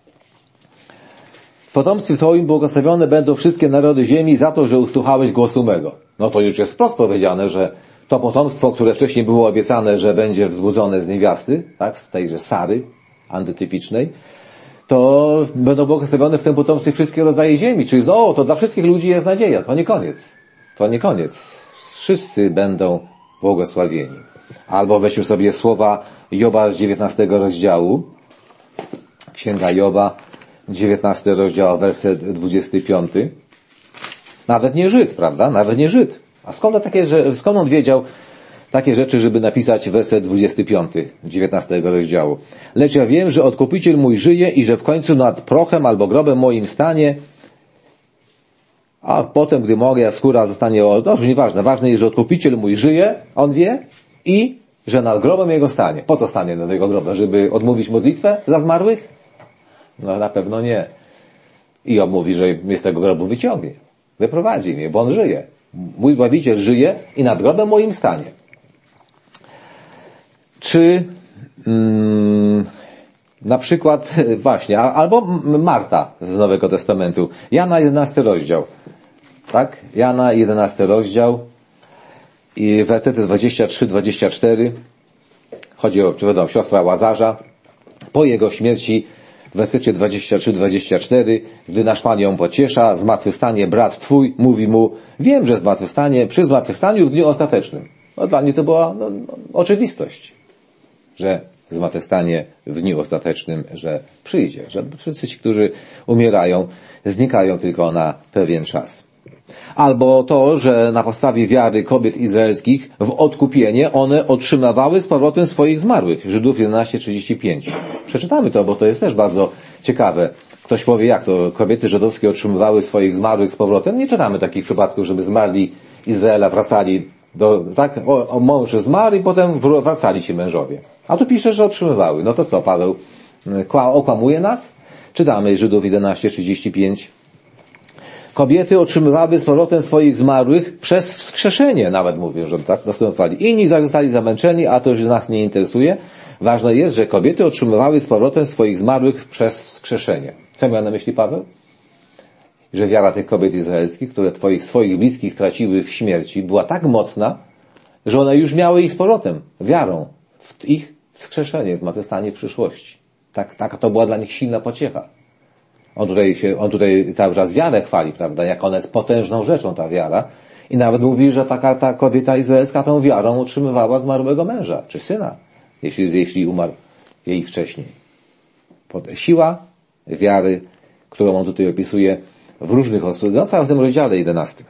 W potomstwie Twoim błogosławione będą wszystkie narody ziemi za to, że usłuchałeś głosu mego. No to już jest wprost powiedziane, że to potomstwo, które wcześniej było obiecane, że będzie wzbudzone z niewiasty, tak, z tejże Sary antytypicznej, to będą błogosławione w tym potomstwie wszystkie rodzaje ziemi. Czyli o, to dla wszystkich ludzi jest nadzieja. To nie koniec. To nie koniec. Wszyscy będą błogosławieni. Albo weźmy sobie słowa Joba z dziewiętnastego rozdziału. Księga Joba, dziewiętnasty rozdział, werset dwudziesty piąty. Nawet nie Żyd, prawda? Nawet nie Żyd. A skąd takie, że, skąd on wiedział takie rzeczy, żeby napisać werset dwudziesty piąty, dziewiętnastego rozdziału? Lecz ja wiem, że Odkupiciel mój żyje i że w końcu nad prochem albo grobem moim stanie, a potem, gdy moja skóra zostanie, o, dobrze, nieważne, ważne jest, że Odkupiciel mój żyje, on wie, i że nad grobem jego stanie. Po co stanie nad jego grobem? Żeby odmówić modlitwę za zmarłych? No na pewno nie. I on mówi, że mnie z tego grobu wyciągnie. Wyprowadzi mnie, bo on żyje. Mój Zbawiciel żyje i nad grobem moim stanie. Czy mm, na przykład właśnie, albo Marta z Nowego Testamentu. Jana jedenasty rozdział. Tak? Jana jedenasty rozdział i wersety dwadzieścia trzy dwadzieścia cztery. Chodzi o, wiadomo, siostra Łazarza. Po jego śmierci w wersecie dwadzieścia trzy dwadzieścia cztery, gdy nasz Pan ją pociesza, zmartwychwstanie brat Twój, mówi mu, wiem, że zmartwychwstanie, przy zmartwychwstaniu w dniu ostatecznym. No dla mnie to była no, no, oczywistość, że zmartwychwstanie w dniu ostatecznym, że przyjdzie, że wszyscy ci, którzy umierają, znikają tylko na pewien czas. Albo to, że na podstawie wiary kobiet izraelskich w odkupienie one otrzymywały z powrotem swoich zmarłych. Żydów jedenaście trzydzieści pięć. Przeczytamy to, bo to jest też bardzo ciekawe. Ktoś powie, jak to kobiety żydowskie otrzymywały swoich zmarłych z powrotem? Nie czytamy takich przypadków, żeby zmarli Izraela wracali do, tak, o, o mąż zmarł i potem wracali ci mężowie. A tu pisze, że otrzymywały. No to co, Paweł okłamuje nas? Czytamy Żydów jedenaście trzydzieści pięć. Kobiety otrzymywały z powrotem swoich zmarłych przez wskrzeszenie, nawet mówią, że tak następowali. Inni zaś zostali zamęczeni, a to już nas nie interesuje. Ważne jest, że kobiety otrzymywały z powrotem swoich zmarłych przez wskrzeszenie. Co miał na myśli Paweł? Że wiara tych kobiet izraelskich, które twoich, swoich bliskich traciły w śmierci, była tak mocna, że one już miały ich z powrotem, wiarą w ich wskrzeszenie, zmartwychwstanie w przyszłości. Tak, taka to była dla nich silna pociecha. On tutaj się, on tutaj cały czas wiarę chwali, prawda, jak ona jest potężną rzeczą, ta wiara. I nawet mówi, że taka ta kobieta izraelska tą wiarą utrzymywała zmarłego męża, czy syna, jeśli, jeśli umarł jej wcześniej. Siła wiary, którą on tutaj opisuje w różnych osobach, no całym tym rozdziale jedenastym.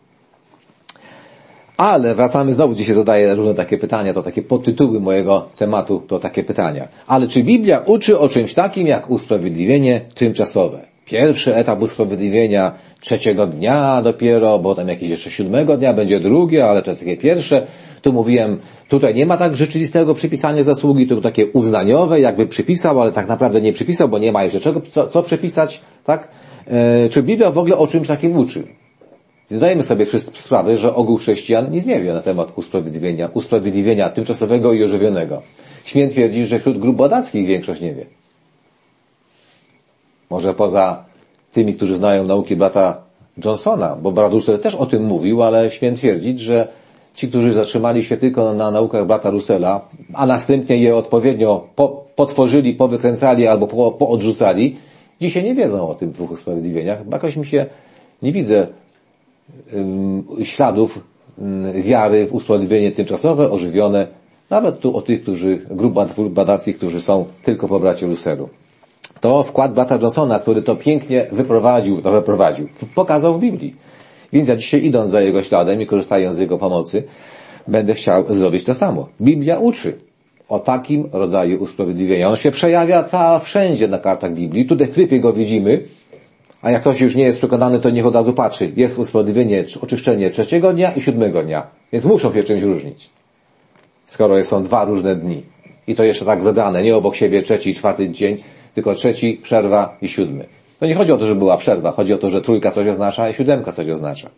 Ale wracamy znowu, gdzie się zadaje różne takie pytania, to takie podtytuły mojego tematu, to takie pytania. Ale czy Biblia uczy o czymś takim jak usprawiedliwienie tymczasowe? Pierwszy etap usprawiedliwienia trzeciego dnia dopiero, bo tam jakieś jeszcze siódmego dnia będzie drugie, ale to jest takie pierwsze. Tu mówiłem, tutaj nie ma tak rzeczywistego przypisania zasługi, to takie uznaniowe, jakby przypisał, ale tak naprawdę nie przypisał, bo nie ma jeszcze czego, co, co przypisać, tak? E, czy Biblia w ogóle o czymś takim uczy? Zdajemy sobie sprawę, że ogół chrześcijan nic nie wie na temat usprawiedliwienia, usprawiedliwienia tymczasowego i ożywionego. Śmiem twierdzić, że wśród grup badackich większość nie wie. Może poza tymi, którzy znają nauki brata Johnsona, bo brat Russell też o tym mówił, ale śmiem twierdzić, że ci, którzy zatrzymali się tylko na naukach brata Russella, a następnie je odpowiednio po, potworzyli, powykręcali albo po, poodrzucali, dzisiaj nie wiedzą o tych dwóch usprawiedliwieniach. Bo jakoś mi się nie widzę śladów wiary w usprawiedliwienie tymczasowe, ożywione, nawet tu o tych, którzy, grup badackich, którzy są tylko po bracie Russellu. To wkład brata Johnsona, który to pięknie wyprowadził, to wyprowadził, pokazał w Biblii. Więc ja dzisiaj, idąc za jego śladem i korzystając z jego pomocy, będę chciał zrobić to samo. Biblia uczy o takim rodzaju usprawiedliwienia. On się przejawia cała wszędzie na kartach Biblii. Tutaj w Frypie go widzimy, A jak ktoś już nie jest przekonany, to niech od razu patrzy. Jest usprawiedliwienie, oczyszczenie trzeciego dnia i siódmego dnia. Więc muszą się czymś różnić. Skoro są dwa różne dni. I to jeszcze tak wybrane, nie obok siebie trzeci i czwarty dzień, tylko trzeci, przerwa i siódmy. To nie chodzi o to, że była przerwa. Chodzi o to, że trójka coś oznacza i siódemka coś oznacza.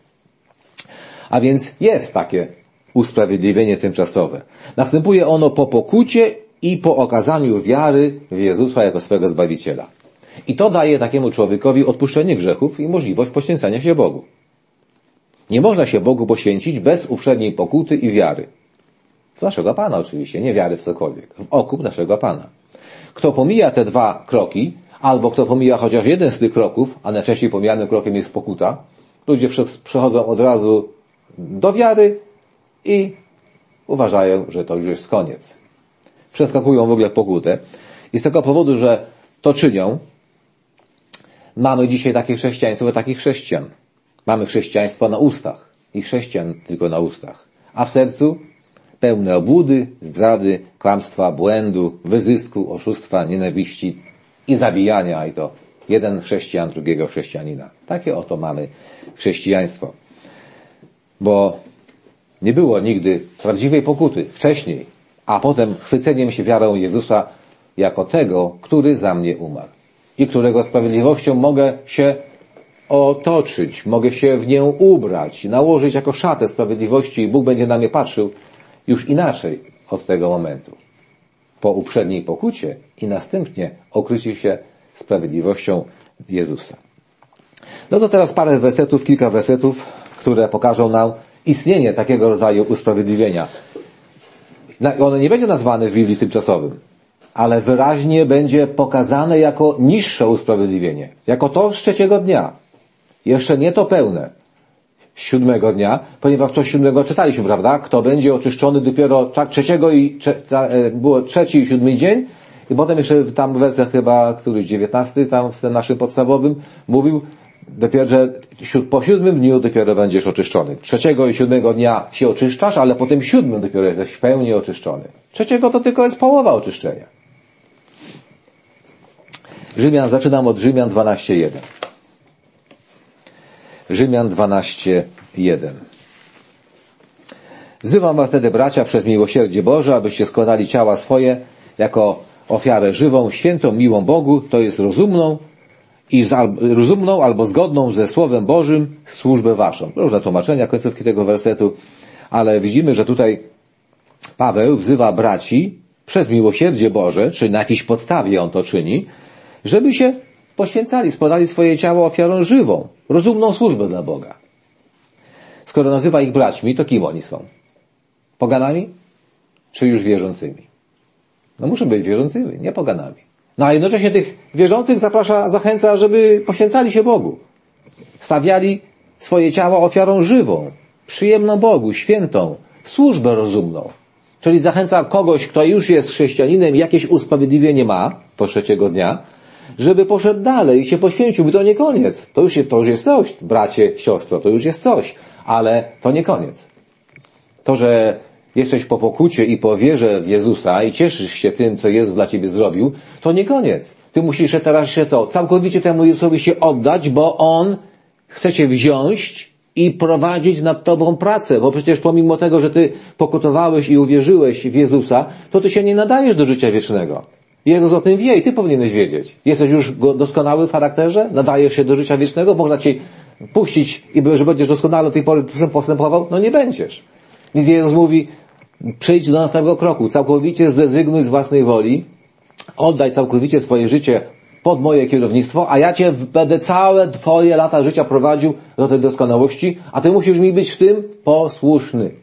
A więc jest takie usprawiedliwienie tymczasowe. Następuje ono po pokucie i po okazaniu wiary w Jezusa jako swego Zbawiciela. I to daje takiemu człowiekowi odpuszczenie grzechów i możliwość poświęcania się Bogu. Nie można się Bogu poświęcić bez uprzedniej pokuty i wiary. W naszego Pana oczywiście, nie wiary w cokolwiek. W okup naszego Pana. Kto pomija te dwa kroki, albo kto pomija chociaż jeden z tych kroków, a najczęściej pomijanym krokiem jest pokuta, ludzie przechodzą od razu do wiary i uważają, że to już jest koniec. Przeskakują w ogóle pokutę. I z tego powodu, że to czynią, mamy dzisiaj takie chrześcijaństwo, takich chrześcijan. Mamy chrześcijaństwo na ustach i chrześcijan tylko na ustach. A w sercu pełne obłudy, zdrady, kłamstwa, błędu, wyzysku, oszustwa, nienawiści i zabijania. I to jeden chrześcijan drugiego chrześcijanina. Takie oto mamy chrześcijaństwo. Bo nie było nigdy prawdziwej pokuty wcześniej, a potem chwyceniem się wiarą Jezusa jako tego, który za mnie umarł i którego sprawiedliwością mogę się otoczyć, mogę się w nią ubrać, nałożyć jako szatę sprawiedliwości i Bóg będzie na mnie patrzył już inaczej od tego momentu. Po uprzedniej pokucie i następnie okryciu się sprawiedliwością Jezusa. No to teraz parę wersetów, kilka wersetów, które pokażą nam istnienie takiego rodzaju usprawiedliwienia. Ono nie będzie nazwane w Biblii tymczasowym, ale wyraźnie będzie pokazane jako niższe usprawiedliwienie. Jako to z trzeciego dnia. Jeszcze nie to pełne. Siódmego dnia, ponieważ to siódmego czytaliśmy, prawda? Kto będzie oczyszczony dopiero tak, trzeciego i było trzeci i siódmy dzień i potem jeszcze tam werset chyba, któryś dziewiętnasty tam w tym naszym podstawowym mówił, dopiero, że po siódmym dniu dopiero będziesz oczyszczony. Trzeciego i siódmego dnia się oczyszczasz, ale po tym siódmym dopiero jesteś w pełni oczyszczony. Trzeciego to tylko jest połowa oczyszczenia. Rzymian, zaczynam od Rzymian dwanaście jeden. Rzymian dwanaście jeden. Wzywam was wtedy, bracia, przez miłosierdzie Boże, abyście składali ciała swoje jako ofiarę żywą, świętą, miłą Bogu, to jest rozumną, i z, al, rozumną albo zgodną ze Słowem Bożym służbę waszą. Różne tłumaczenia końcówki tego wersetu, ale widzimy, że tutaj Paweł wzywa braci przez miłosierdzie Boże, czyli na jakiejś podstawie on to czyni, żeby się poświęcali, składali swoje ciało ofiarą żywą, rozumną służbę dla Boga. Skoro nazywa ich braćmi, to kim oni są? Poganami? Czy już wierzącymi? No muszą być wierzącymi, nie poganami. No a jednocześnie tych wierzących zaprasza, zachęca, żeby poświęcali się Bogu. Stawiali swoje ciała ofiarą żywą, przyjemną Bogu, świętą, służbę rozumną. Czyli zachęca kogoś, kto już jest chrześcijaninem i jakieś usprawiedliwienie ma po trzeciego dnia, żeby poszedł dalej i się poświęcił, bo to nie koniec. To już, jest, to już jest coś, bracie, siostro, to już jest coś, ale to nie koniec. To, że jesteś po pokucie i po wierze w Jezusa i cieszysz się tym, co Jezus dla ciebie zrobił, to nie koniec. Ty musisz teraz się co? Całkowicie temu Jezusowi się oddać, bo On chce cię wziąć i prowadzić nad tobą pracę, bo przecież pomimo tego, że ty pokutowałeś i uwierzyłeś w Jezusa, to ty się nie nadajesz do życia wiecznego. Jezus o tym wie i ty powinieneś wiedzieć. Jesteś już doskonały w charakterze? Nadajesz się do życia wiecznego? Można cię puścić i że będziesz doskonale do tej pory postępował? No nie będziesz. Więc Jezus mówi, przyjdź do następnego kroku, całkowicie zrezygnuj z własnej woli, oddaj całkowicie swoje życie pod moje kierownictwo, a ja cię będę całe twoje lata życia prowadził do tej doskonałości, a ty musisz mi być w tym posłuszny.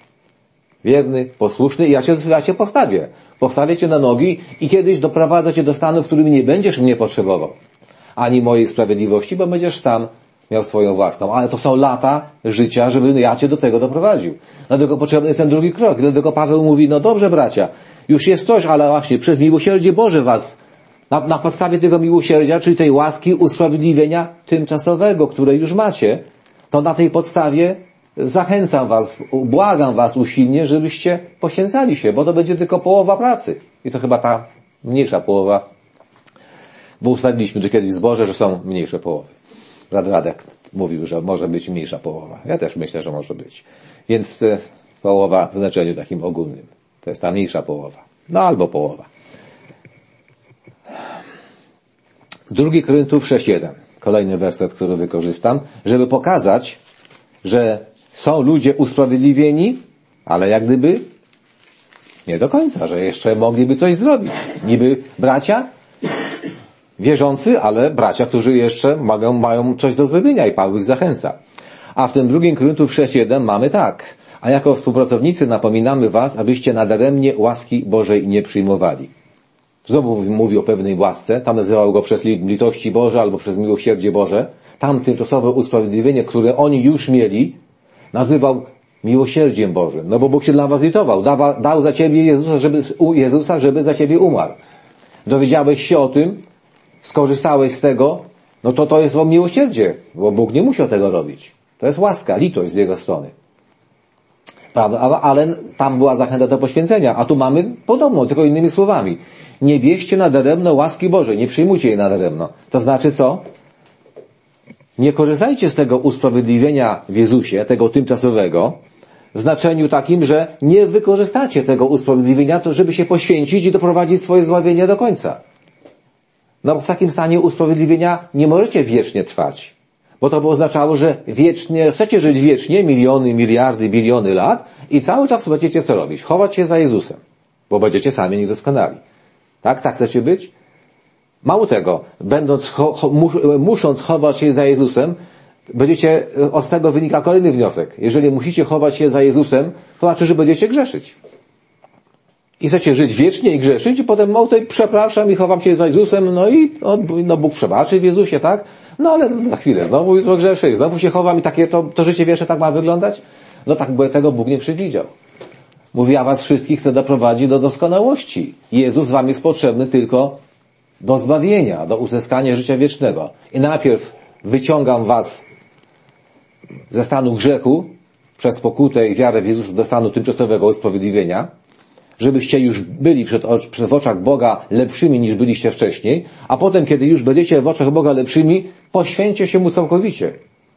Wierny, posłuszny i ja cię, ja cię postawię. Postawię cię na nogi i kiedyś doprowadzę cię do stanu, w którym nie będziesz mnie potrzebował. Ani mojej sprawiedliwości, bo będziesz sam miał swoją własną. Ale to są lata życia, żeby ja cię do tego doprowadził. Dlatego potrzebny jest ten drugi krok. Dlatego Paweł mówi, no dobrze bracia, już jest coś, ale właśnie przez miłosierdzie Boże was, na, na podstawie tego miłosierdzia, czyli tej łaski usprawiedliwienia tymczasowego, które już macie, to na tej podstawie zachęcam was, błagam was usilnie, żebyście poświęcali się, bo to będzie tylko połowa pracy. I to chyba ta mniejsza połowa, bo ustaliliśmy tu kiedyś w zborze, że są mniejsze połowy. Radek mówił, że może być mniejsza połowa. Ja też myślę, że może być. Więc połowa w znaczeniu takim ogólnym. To jest ta mniejsza połowa. No albo połowa. Drugi Koryntów sześć jeden. Kolejny werset, który wykorzystam, żeby pokazać, że są ludzie usprawiedliwieni, ale jak gdyby nie do końca, że jeszcze mogliby coś zrobić. Niby bracia wierzący, ale bracia, którzy jeszcze mogą, mają coś do zrobienia i Paweł ich zachęca. A w tym drugim Koryntów sześć jeden mamy tak. A jako współpracownicy napominamy was, abyście nadaremnie łaski Bożej nie przyjmowali. Znowu mówi o pewnej łasce, tam nazywał go przez litości Boże albo przez miłosierdzie Boże. Tam tymczasowe usprawiedliwienie, które oni już mieli, nazywał miłosierdziem Bożym. No bo Bóg się dla was litował. Dawa, dał za ciebie Jezusa żeby, Jezusa, żeby za ciebie umarł. Dowiedziałeś się o tym, skorzystałeś z tego, no to to jest wam miłosierdzie, bo Bóg nie musiał tego robić. To jest łaska, litość z Jego strony. Prawda? Ale tam była zachęta do poświęcenia, a tu mamy podobną, tylko innymi słowami. Nie bierzcie nadaremno łaski Bożej, nie przyjmujcie jej nadaremno. To znaczy co? Nie korzystajcie z tego usprawiedliwienia w Jezusie, tego tymczasowego, w znaczeniu takim, że nie wykorzystacie tego usprawiedliwienia, to żeby się poświęcić i doprowadzić swoje zbawienie do końca. No bo w takim stanie usprawiedliwienia nie możecie wiecznie trwać. Bo to by oznaczało, że wiecznie, chcecie żyć wiecznie, miliony, miliardy, biliony lat i cały czas będziecie co robić? Chować się za Jezusem. Bo będziecie sami niedoskonali. Tak? Tak chcecie być? Mało tego, będąc, cho, cho, mus, musząc chować się za Jezusem, będziecie, od tego wynika kolejny wniosek. Jeżeli musicie chować się za Jezusem, to znaczy, że będziecie grzeszyć. I chcecie żyć wiecznie i grzeszyć i potem, o tej przepraszam i chowam się za Jezusem, no i no, no Bóg przebaczy w Jezusie, tak? No ale na chwilę, znowu jutro grzeszę i znowu się chowam i takie to, to życie wieczne tak ma wyglądać? No tak, bo tego Bóg nie przewidział. Mówi, ja was wszystkich chcę doprowadzić do doskonałości. Jezus wam jest potrzebny tylko do zbawienia, do uzyskania życia wiecznego. I najpierw wyciągam was ze stanu grzechu przez pokutę i wiarę w Jezusa do stanu tymczasowego usprawiedliwienia, żebyście już byli przed, przed w oczach Boga lepszymi niż byliście wcześniej, a potem, kiedy już będziecie w oczach Boga lepszymi, poświęćcie się Mu całkowicie.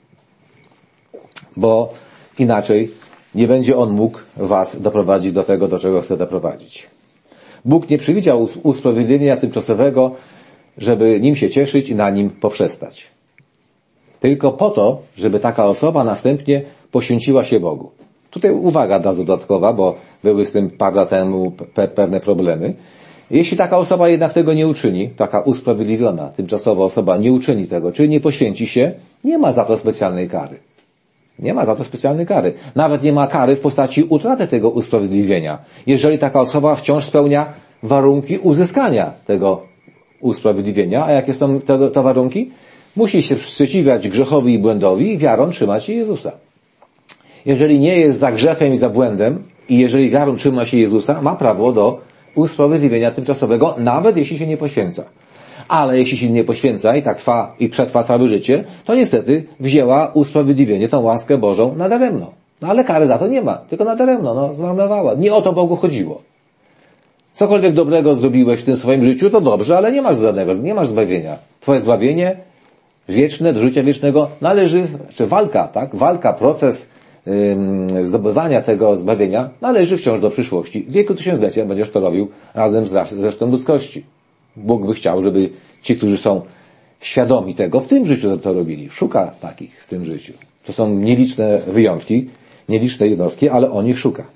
Bo inaczej nie będzie On mógł was doprowadzić do tego, do czego chce doprowadzić. Bóg nie przewidział usprawiedliwienia tymczasowego, żeby nim się cieszyć i na nim poprzestać. Tylko po to, żeby taka osoba następnie poświęciła się Bogu. Tutaj uwaga dodatkowa, bo były z tym parę lat temu pe- pewne problemy. Jeśli taka osoba jednak tego nie uczyni, taka usprawiedliwiona, tymczasowa osoba nie uczyni tego, czyli nie poświęci się, nie ma za to specjalnej kary. Nie ma za to specjalnej kary. Nawet nie ma kary w postaci utraty tego usprawiedliwienia, jeżeli taka osoba wciąż spełnia warunki uzyskania tego usprawiedliwienia. A jakie są te, te warunki? Musi się sprzeciwiać grzechowi i błędowi i wiarą trzymać się Jezusa. Jeżeli nie jest za grzechem i za błędem i jeżeli wiarą trzyma się Jezusa, ma prawo do usprawiedliwienia tymczasowego, nawet jeśli się nie poświęca. Ale jeśli się nie poświęca i tak trwa i przetrwa całe życie, to niestety wzięła usprawiedliwienie, tą łaskę Bożą nadaremno. No ale kary za to nie ma, tylko nadaremno, no zmarnowała. Nie o to Bogu chodziło. Cokolwiek dobrego zrobiłeś w tym swoim życiu, to dobrze, ale nie masz żadnego, nie masz zbawienia. Twoje zbawienie wieczne, do życia wiecznego należy, czy walka, tak? Walka, proces ym, zdobywania tego zbawienia należy wciąż do przyszłości. W wieku tysiąclecia będziesz to robił razem z resztą ludzkości. Bóg by chciał, żeby ci, którzy są świadomi tego, w tym życiu to robili. Szuka takich w tym życiu. To są nieliczne wyjątki, nieliczne jednostki, ale on ich szuka.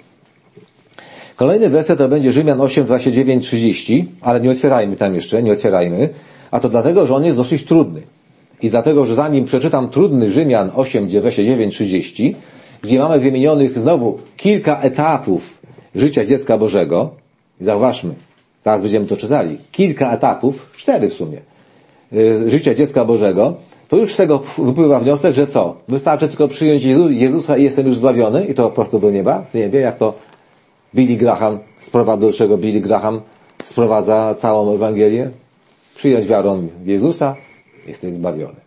Kolejny werset to będzie Rzymian osiem, dwadzieścia dziewięć, trzydzieści, ale nie otwierajmy tam jeszcze, nie otwierajmy. A to dlatego, że on jest dosyć trudny. I dlatego, że zanim przeczytam trudny Rzymian osiem, dwadzieścia dziewięć, trzydzieści, gdzie mamy wymienionych znowu kilka etapów życia dziecka Bożego, zauważmy, teraz będziemy to czytali, kilka etapów, cztery w sumie, życia dziecka Bożego, to już z tego wypływa wniosek, że co? Wystarczy tylko przyjąć Jezusa i jestem już zbawiony i to prosto do nieba. Nie wiem, jak to Billy Graham sprowadza, do czego Billy Graham sprowadza całą Ewangelię. Przyjąć wiarą w Jezusa, jesteś zbawiony.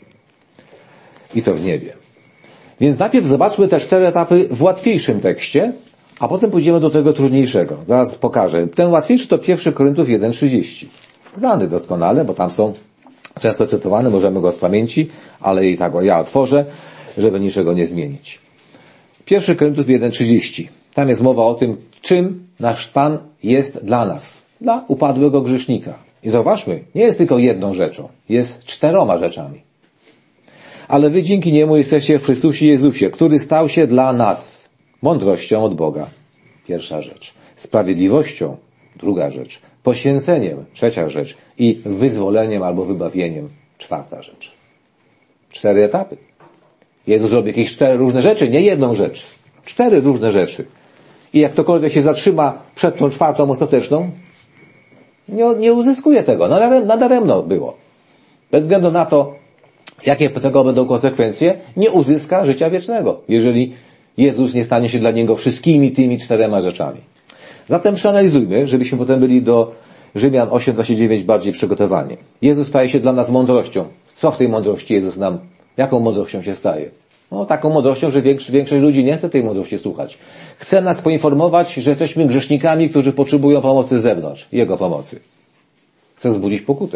I to w niebie. Więc najpierw zobaczmy te cztery etapy w łatwiejszym tekście, a potem pójdziemy do tego trudniejszego. Zaraz pokażę. Ten łatwiejszy to pierwszy Koryntów jeden, trzydzieści. Znany doskonale, bo tam są często cytowany, możemy go z pamięci, ale i tak go ja otworzę, żeby niczego nie zmienić. Pierwszy Koryntiów jeden trzydzieści. Tam jest mowa o tym, czym nasz Pan jest dla nas, dla upadłego grzesznika. I zauważmy, nie jest tylko jedną rzeczą, jest czteroma rzeczami. Ale wy dzięki Niemu jesteście w Chrystusie Jezusie, który stał się dla nas mądrością od Boga. Pierwsza rzecz. Sprawiedliwością. Druga rzecz. Poświęceniem. Trzecia rzecz. I wyzwoleniem albo wybawieniem. Czwarta rzecz. Cztery etapy. Jezus robi jakieś cztery różne rzeczy, nie jedną rzecz. Cztery różne rzeczy. I jak ktokolwiek się zatrzyma przed tą czwartą ostateczną, nie, nie uzyskuje tego. Nadaremno było. Bez względu na to, jakie tego będą konsekwencje, nie uzyska życia wiecznego, jeżeli Jezus nie stanie się dla niego wszystkimi tymi czterema rzeczami. Zatem przeanalizujmy, żebyśmy potem byli do Rzymian osiem dwadzieścia dziewięć bardziej przygotowani. Jezus staje się dla nas mądrością. Co w tej mądrości Jezus nam, jaką mądrością się staje? No taką mądrością, że większość, większość ludzi nie chce tej mądrości słuchać. Chce nas poinformować, że jesteśmy grzesznikami, którzy potrzebują pomocy z zewnątrz, Jego pomocy. Chce wzbudzić pokutę.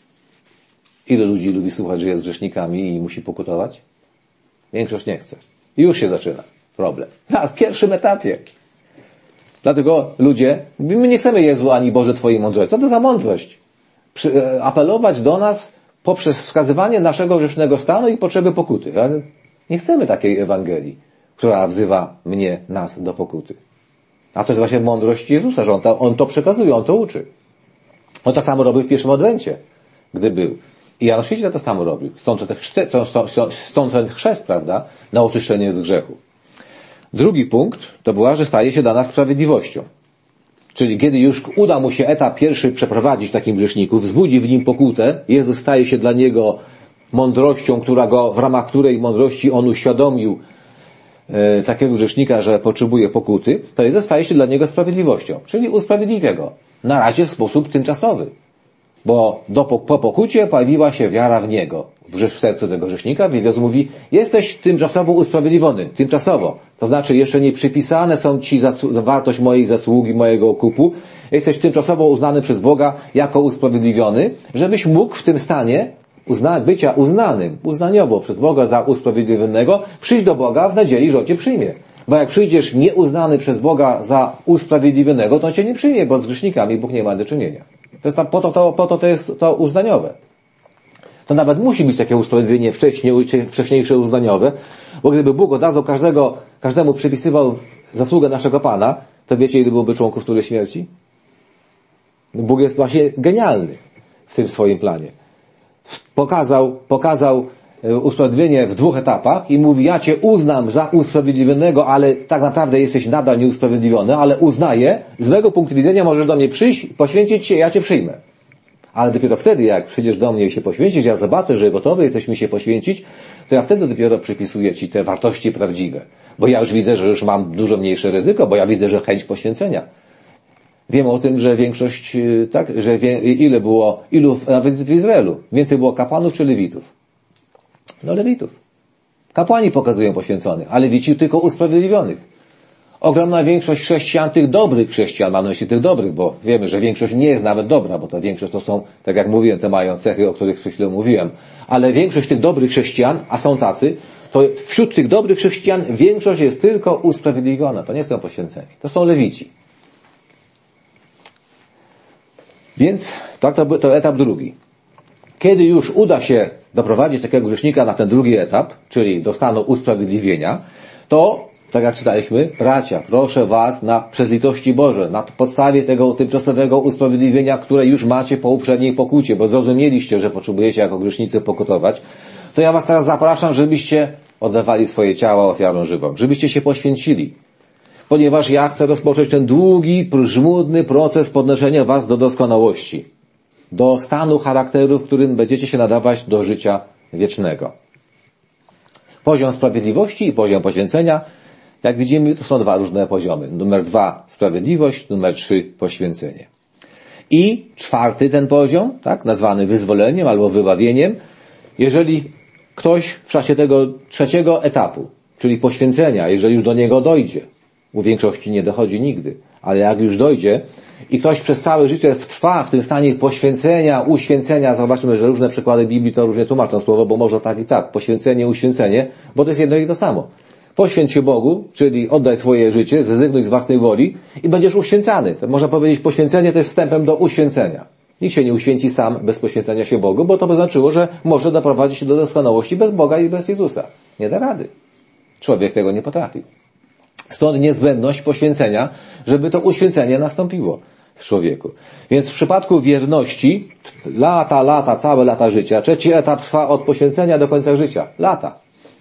Ilu ludzi lubi słuchać, że jest grzesznikami i musi pokutować? Większość nie chce. I już się zaczyna problem. Na pierwszym etapie. Dlatego ludzie, my nie chcemy Jezu ani Boże Twojej mądrości. Co to za mądrość? Przy, apelować do nas poprzez wskazywanie naszego grzesznego stanu i potrzeby pokuty. Ale nie chcemy takiej Ewangelii, która wzywa mnie, nas do pokuty. A to jest właśnie mądrość Jezusa, że On to, on to przekazuje, On to uczy. On tak samo robił w pierwszym Adwencie, gdy był. I Jan Chrzciciel to samo robił. Stąd ten, chrzest, stąd ten chrzest, prawda, na oczyszczenie z grzechu. Drugi punkt to była, że staje się dla nas sprawiedliwością. Czyli kiedy już uda mu się etap pierwszy przeprowadzić takim grzeszniku, wzbudzi w nim pokutę, Jezus staje się dla niego mądrością, która go, w ramach której mądrości on uświadomił e, takiego grzesznika, że potrzebuje pokuty, to Jezus staje się dla niego sprawiedliwością. Czyli usprawiedliwia go. Na razie w sposób tymczasowy. Bo do, po pokucie pojawiła się wiara w Niego, w sercu tego grzesznika. Jezus mówi, jesteś tymczasowo usprawiedliwiony, tymczasowo. To znaczy jeszcze nie przypisane są Ci wartość mojej zasługi, mojego okupu. Jesteś tymczasowo uznany przez Boga jako usprawiedliwiony, żebyś mógł w tym stanie uzna, bycia uznanym, uznaniowo przez Boga za usprawiedliwionego, przyjść do Boga w nadziei, że On Cię przyjmie. Bo jak przyjdziesz nieuznany przez Boga za usprawiedliwionego, to On Cię nie przyjmie, bo z grzesznikami Bóg nie ma do czynienia. To jest tam, po to, to, po to to jest to uznaniowe. To nawet musi być takie usprawiedliwienie wcześniejsze uznaniowe, bo gdyby Bóg od razu każdego, każdemu przypisywał zasługę naszego Pana, to wiecie, ile byłoby członków której śmierci? Bóg jest właśnie genialny w tym swoim planie. Pokazał, pokazał usprawiedliwienie w dwóch etapach i mówi, ja Cię uznam za usprawiedliwionego, ale tak naprawdę jesteś nadal nieusprawiedliwiony, ale uznaję, z mego punktu widzenia możesz do mnie przyjść, poświęcić się, ja Cię przyjmę. Ale dopiero wtedy, jak przyjdziesz do mnie i się poświęcisz, ja zobaczę, że gotowy jesteś mi się poświęcić, to ja wtedy dopiero przypisuję Ci te wartości prawdziwe. Bo ja już widzę, że już mam dużo mniejsze ryzyko, bo ja widzę, że chęć poświęcenia. Wiem o tym, że większość, tak, że wie, ile było, ilu, nawet w Izraelu, więcej było kapłanów czy lewitów? No lewitów. Kapłani pokazują poświęconych, a lewici tylko usprawiedliwionych. Ogromna większość chrześcijan, tych dobrych chrześcijan, mam na myśli tych dobrych, bo wiemy, że większość nie jest nawet dobra, bo ta większość to są, tak jak mówiłem, te mają cechy, o których przed chwilą mówiłem. Ale większość tych dobrych chrześcijan, a są tacy, to wśród tych dobrych chrześcijan większość jest tylko usprawiedliwiona. To nie są poświęceni. To są lewici. Więc tak to, to etap drugi. Kiedy już uda się doprowadzić takiego grzesznika na ten drugi etap, czyli do stanu usprawiedliwienia, to, tak jak czytaliśmy, bracia, proszę was na, przez litości Boże, na podstawie tego tymczasowego usprawiedliwienia, które już macie po uprzedniej pokucie, bo zrozumieliście, że potrzebujecie jako grzesznicy pokutować, to ja was teraz zapraszam, żebyście oddawali swoje ciała ofiarą żywą, żebyście się poświęcili. Ponieważ ja chcę rozpocząć ten długi, żmudny proces podnoszenia was do doskonałości. Do stanu charakteru, w którym będziecie się nadawać do życia wiecznego. Poziom sprawiedliwości i poziom poświęcenia, jak widzimy, to są dwa różne poziomy. Numer dwa sprawiedliwość, numer trzy poświęcenie. I czwarty ten poziom, tak, nazwany wyzwoleniem albo wybawieniem, jeżeli ktoś w czasie tego trzeciego etapu, czyli poświęcenia, jeżeli już do niego dojdzie, u większości nie dochodzi nigdy, Ale jak już dojdzie i ktoś przez całe życie trwa w tym stanie poświęcenia, uświęcenia, zobaczymy, że różne przykłady Biblii to różnie tłumaczą słowo, bo może tak i tak, poświęcenie, uświęcenie, bo to jest jedno i to samo. Poświęć się Bogu, czyli oddaj swoje życie, zrezygnuj z własnej woli i będziesz uświęcany. To można powiedzieć, poświęcenie to jest wstępem do uświęcenia. Nikt się nie uświęci sam bez poświęcenia się Bogu, bo to by znaczyło, że może doprowadzić się do doskonałości bez Boga i bez Jezusa. Nie da rady. Człowiek tego nie potrafi. Stąd niezbędność poświęcenia, żeby to uświęcenie nastąpiło w człowieku. Więc w przypadku wierności lata, lata, całe lata życia. Trzeci etap trwa od poświęcenia do końca życia. Lata.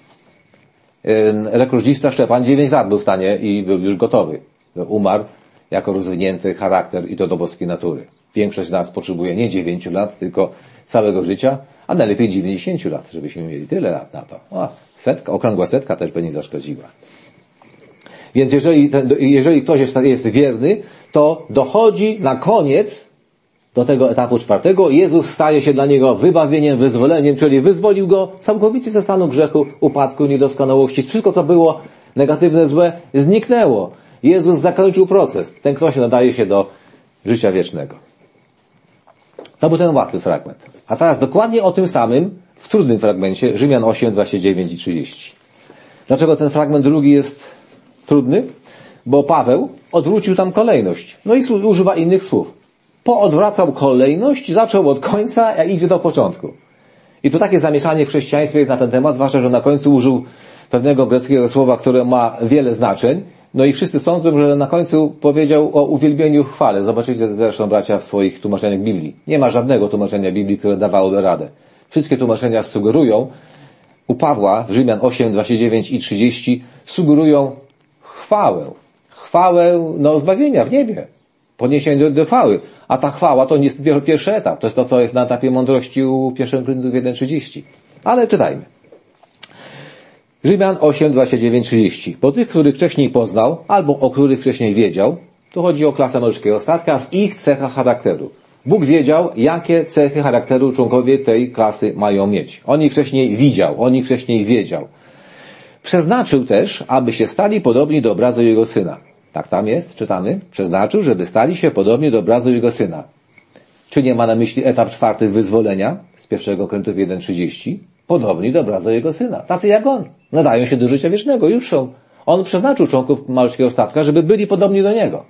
Rekordzista Szczepan dziewięć lat był w stanie i był już gotowy. Umarł jako rozwinięty charakter i to do boskiej natury. Większość z nas potrzebuje nie dziewięciu lat, tylko całego życia, a najlepiej dziewięćdziesięciu lat, żebyśmy mieli tyle lat na to. O, setka, okrągła setka też by nie zaszkodziła. Więc jeżeli, jeżeli ktoś jest, jest wierny, to dochodzi na koniec do tego etapu czwartego. Jezus staje się dla niego wybawieniem, wyzwoleniem, czyli wyzwolił go całkowicie ze stanu grzechu, upadku, niedoskonałości. Wszystko, co było negatywne, złe, zniknęło. Jezus zakończył proces. Ten ktoś nadaje się do życia wiecznego. To był ten łatwy fragment. A teraz dokładnie o tym samym w trudnym fragmencie Rzymian osiem, dwadzieścia dziewięć i trzydzieści. Dlaczego ten fragment drugi jest trudny? Bo Paweł odwrócił tam kolejność. No i używa innych słów. Poodwracał kolejność, zaczął od końca, a idzie do początku. I tu takie zamieszanie w chrześcijaństwie jest na ten temat, zwłaszcza, że na końcu użył pewnego greckiego słowa, które ma wiele znaczeń. No i wszyscy sądzą, że na końcu powiedział o uwielbieniu chwale. Zobaczycie zresztą, bracia, w swoich tłumaczeniach Biblii. Nie ma żadnego tłumaczenia Biblii, które dawałoby radę. Wszystkie tłumaczenia sugerują, u Pawła, Rzymian osiem, dwadzieścia dziewięć i trzydzieści, sugerują chwałę. Chwałę, no, zbawienia w niebie. Podniesienie do, do chwały. A ta chwała to nie jest dopiero pierwszy etap. To jest to, co jest na etapie mądrości u pierwszego Koryntiów jeden, trzydzieści. Ale czytajmy. Rzymian osiem, dwadzieścia dziewięć, trzydzieści. Po tych, których wcześniej poznał, albo o których wcześniej wiedział, tu chodzi o klasę morskiego statka, w ich cechach charakteru. Bóg wiedział, jakie cechy charakteru członkowie tej klasy mają mieć. On ich wcześniej widział, on ich wcześniej wiedział. Przeznaczył też, aby się stali podobni do obrazu Jego Syna. Tak tam jest, czytamy. Przeznaczył, żeby stali się podobni do obrazu Jego Syna. Czy nie ma na myśli etap czwarty wyzwolenia z pierwszego Koryntiów jeden, trzydzieści? Podobni do obrazu Jego Syna. Tacy jak On. Nadają się do życia wiecznego. Już są. On przeznaczył członków malskiego statka, żeby byli podobni do Niego.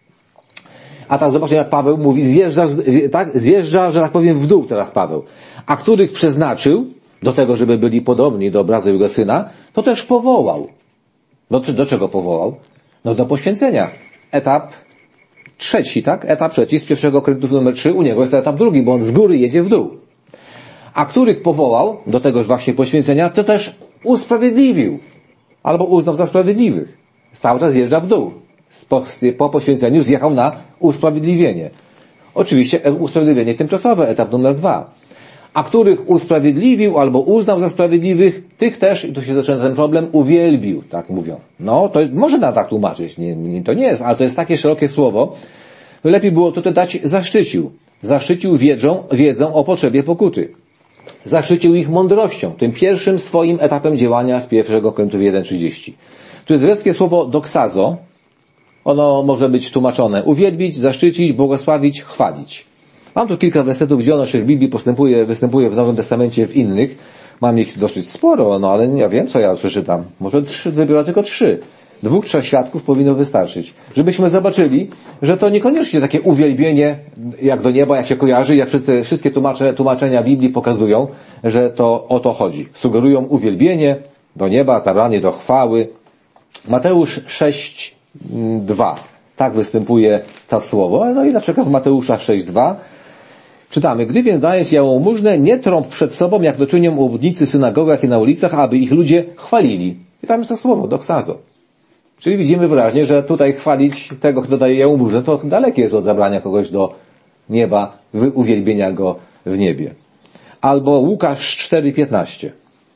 A tak zobaczcie, jak Paweł mówi, zjeżdża, tak, zjeżdża, że tak powiem, w dół teraz Paweł. A których przeznaczył do tego, żeby byli podobni do obrazu Jego Syna, to też powołał. Do, do czego powołał? No do poświęcenia. Etap trzeci, tak? Etap trzeci z pierwszego Koryntiów numer trzy, u niego jest etap drugi, bo on z góry jedzie w dół. A których powołał do tegoż właśnie poświęcenia, to też usprawiedliwił. Albo uznał za sprawiedliwych. Cały czas jeżdża w dół. Po, po poświęceniu zjechał na usprawiedliwienie. Oczywiście usprawiedliwienie tymczasowe, etap numer dwa. A których usprawiedliwił albo uznał za sprawiedliwych, tych też, i tu się zaczyna ten problem, uwielbił, tak mówią. No, to można tak tłumaczyć, nie, nie, to nie jest, ale to jest takie szerokie słowo. Lepiej było tutaj dać zaszczycił. Zaszczycił wiedzą, wiedzą o potrzebie pokuty. Zaszczycił ich mądrością, tym pierwszym swoim etapem działania z pierwszego Koryntiów jeden, trzydzieści. Tu jest greckie słowo doksazo. Ono może być tłumaczone uwielbić, zaszczycić, błogosławić, chwalić. Mam tu kilka wersetów, gdzie ono się w Biblii postępuje, występuje w Nowym Testamencie, w innych. Mam ich dosyć sporo, no ale ja wiem, co ja przeczytam. Może trzy, wybiorę tylko trzy. Dwóch, trzech świadków powinno wystarczyć. Żebyśmy zobaczyli, że to niekoniecznie takie uwielbienie, jak do nieba, jak się kojarzy, jak wszyscy, wszystkie tłumacze, tłumaczenia Biblii pokazują, że to o to chodzi. Sugerują uwielbienie do nieba, zabranie do chwały. Mateusz sześć, dwa. Tak występuje to słowo. No i na przykład w Mateusza sześć, dwa czytamy, gdy więc dajesz jałmużnę, nie trąb przed sobą, jak to czynią obłudnicy w synagogach i na ulicach, aby ich ludzie chwalili. I tam jest to słowo, doksazo. Czyli widzimy wyraźnie, że tutaj chwalić tego, kto daje jałmużnę, to dalekie jest od zabrania kogoś do nieba, uwielbienia go w niebie. Albo Łukasz cztery, piętnaście.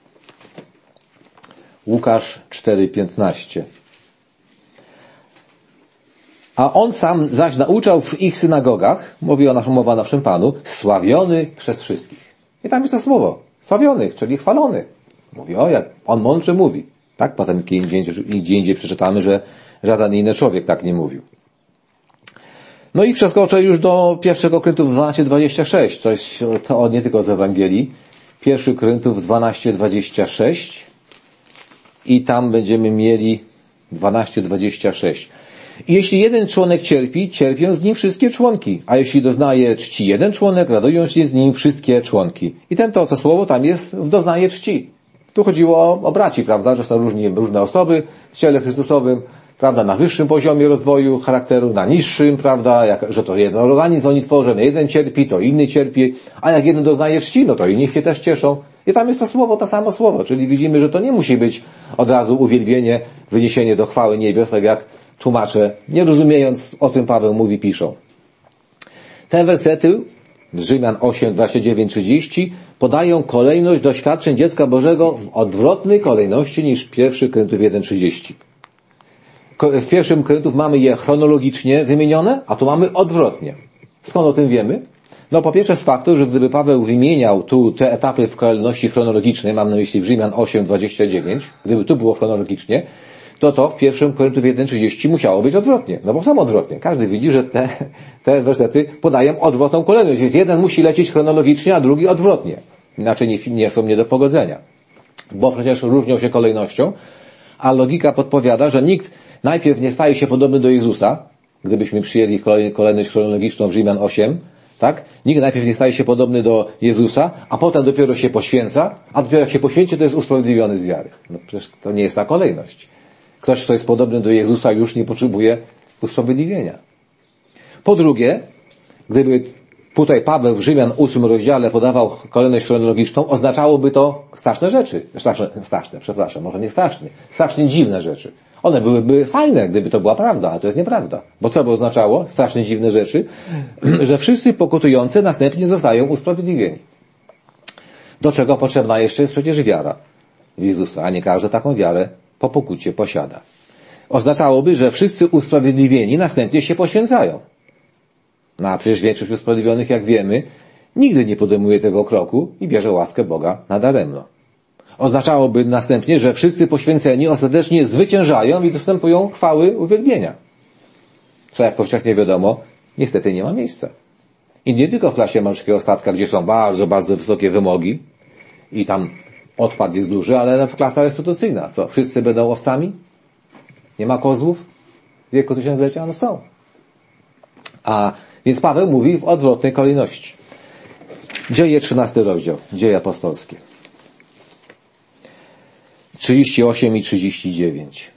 Łukasz cztery, piętnaście. A on sam zaś nauczał w ich synagogach, mówi o naszym, mowa o naszym Panu, sławiony przez wszystkich. I tam jest to słowo. Sławiony, czyli chwalony. Mówi, o, jak on mądrze mówi. Tak, potem gdzie indziej, gdzie indziej przeczytamy, że żaden inny człowiek tak nie mówił. No i przeskoczę już do pierwszego Koryntiów dwanaście dwadzieścia sześć. Coś to nie tylko z Ewangelii. Pierwszy Koryntiów dwanaście dwadzieścia sześć. I tam będziemy mieli dwanaście dwadzieścia sześć. I jeśli jeden członek cierpi, cierpią z nim wszystkie członki. A jeśli doznaje czci jeden członek, radują się z nim wszystkie członki. I ten to, to słowo tam jest w doznaje czci. Tu chodziło o, o braci, prawda, że są różni, różne osoby w ciele Chrystusowym, prawda, na wyższym poziomie rozwoju charakteru, na niższym, prawda, jak, że to jeden organizm oni tworzą, jeden cierpi, to inny cierpi, a jak jeden doznaje czci, no to inni się też cieszą. I tam jest to słowo, to samo słowo, czyli widzimy, że to nie musi być od razu uwielbienie, wyniesienie do chwały niebios, tak jak tłumacze, nie rozumiejąc, o czym Paweł mówi, piszą. Te wersety z Rzymian osiem, dwadzieścia dziewięć, trzydzieści podają kolejność doświadczeń dziecka Bożego w odwrotnej kolejności niż pierwszy Koryntiów jeden, trzydzieści. W pierwszym Koryntów mamy je chronologicznie wymienione, a tu mamy odwrotnie. Skąd o tym wiemy? No po pierwsze z faktu, że gdyby Paweł wymieniał tu te etapy w kolejności chronologicznej, mam na myśli w Rzymian osiem, dwadzieścia dziewięć, gdyby tu było chronologicznie, to to w pierwszym Koryntów jeden, trzydzieści musiało być odwrotnie. No bo są odwrotnie. Każdy widzi, że te, te wersety podają odwrotną kolejność, więc jeden musi lecieć chronologicznie, a drugi odwrotnie. Inaczej nie, nie są nie do pogodzenia. Bo przecież różnią się kolejnością, a logika podpowiada, że nikt najpierw nie staje się podobny do Jezusa, gdybyśmy przyjęli kolejność chronologiczną w Rzymian osiem, tak? Nikt najpierw nie staje się podobny do Jezusa, a potem dopiero się poświęca, a dopiero jak się poświęci, to jest usprawiedliwiony z wiary. No przecież to nie jest ta kolejność. Ktoś, kto jest podobny do Jezusa, już nie potrzebuje usprawiedliwienia. Po drugie, gdyby tutaj Paweł w Rzymian ósmym rozdziale podawał kolejność chronologiczną, oznaczałoby to straszne rzeczy. Straszne, straszne, przepraszam, może nie straszne. Strasznie dziwne rzeczy. One byłyby fajne, gdyby to była prawda, a to jest nieprawda. Bo co by oznaczało? Strasznie dziwne rzeczy, że wszyscy pokutujący następnie zostają usprawiedliwieni. Do czego potrzebna jeszcze jest przecież wiara w Jezusa, a nie każdy taką wiarę po pokucie posiada. Oznaczałoby, że wszyscy usprawiedliwieni następnie się poświęcają. No a przecież większość usprawiedliwionych, jak wiemy, nigdy nie podejmuje tego kroku i bierze łaskę Boga nadaremno. Oznaczałoby następnie, że wszyscy poświęceni ostatecznie zwyciężają i dostępują chwały uwielbienia. Co jak powszechnie wiadomo, niestety nie ma miejsca. I nie tylko w klasie malczyckiego statka, gdzie są bardzo, bardzo wysokie wymogi i tam odpad jest duży, ale w klasa restytucyjna. Co? Wszyscy będą owcami? Nie ma kozłów w wieku tysiąclecia? No są. A więc Paweł mówi w odwrotnej kolejności. Dzieje trzynasty rozdział. Dzieje apostolskie. trzydzieści osiem i trzydzieści dziewięć.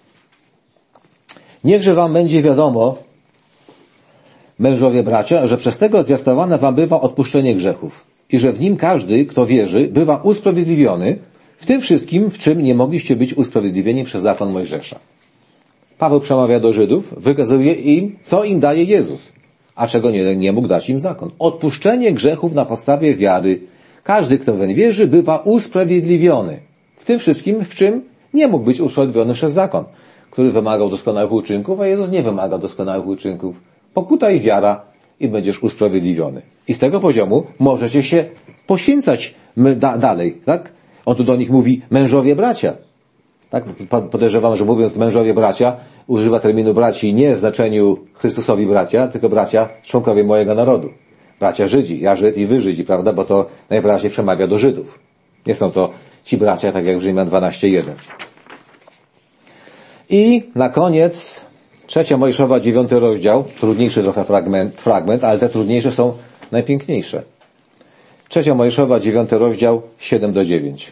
Niechże wam będzie wiadomo, mężowie bracia, że przez tego zwiastowane wam bywa odpuszczenie grzechów i że w nim każdy, kto wierzy, bywa usprawiedliwiony w tym wszystkim, w czym nie mogliście być usprawiedliwieni przez zakon Mojżesza. Paweł przemawia do Żydów, wykazuje im, co im daje Jezus, a czego nie, nie mógł dać im zakon. Odpuszczenie grzechów na podstawie wiary. Każdy, kto weń wierzy, bywa usprawiedliwiony w tym wszystkim, w czym nie mógł być usprawiedliwiony przez zakon, który wymagał doskonałych uczynków, a Jezus nie wymaga doskonałych uczynków. Pokuta i wiara i będziesz usprawiedliwiony. I z tego poziomu możecie się poświęcać da- dalej, tak? On tu do nich mówi mężowie bracia. Tak? Podejrzewam, że mówiąc mężowie bracia, używa terminu braci nie w znaczeniu Chrystusowi bracia, tylko bracia członkowie mojego narodu. Bracia Żydzi, ja Żyd i wy Żydzi, prawda? Bo to najwyraźniej przemawia do Żydów. Nie są to ci bracia, tak jak w Rzymian dwanaście jeden. I na koniec trzecia Mojżeszowa, dziewiąty rozdział, trudniejszy trochę fragment, fragment, ale te trudniejsze są najpiękniejsze. Trzecia Mojżeszowa, dziewiąty rozdział, siedem do dziewięć.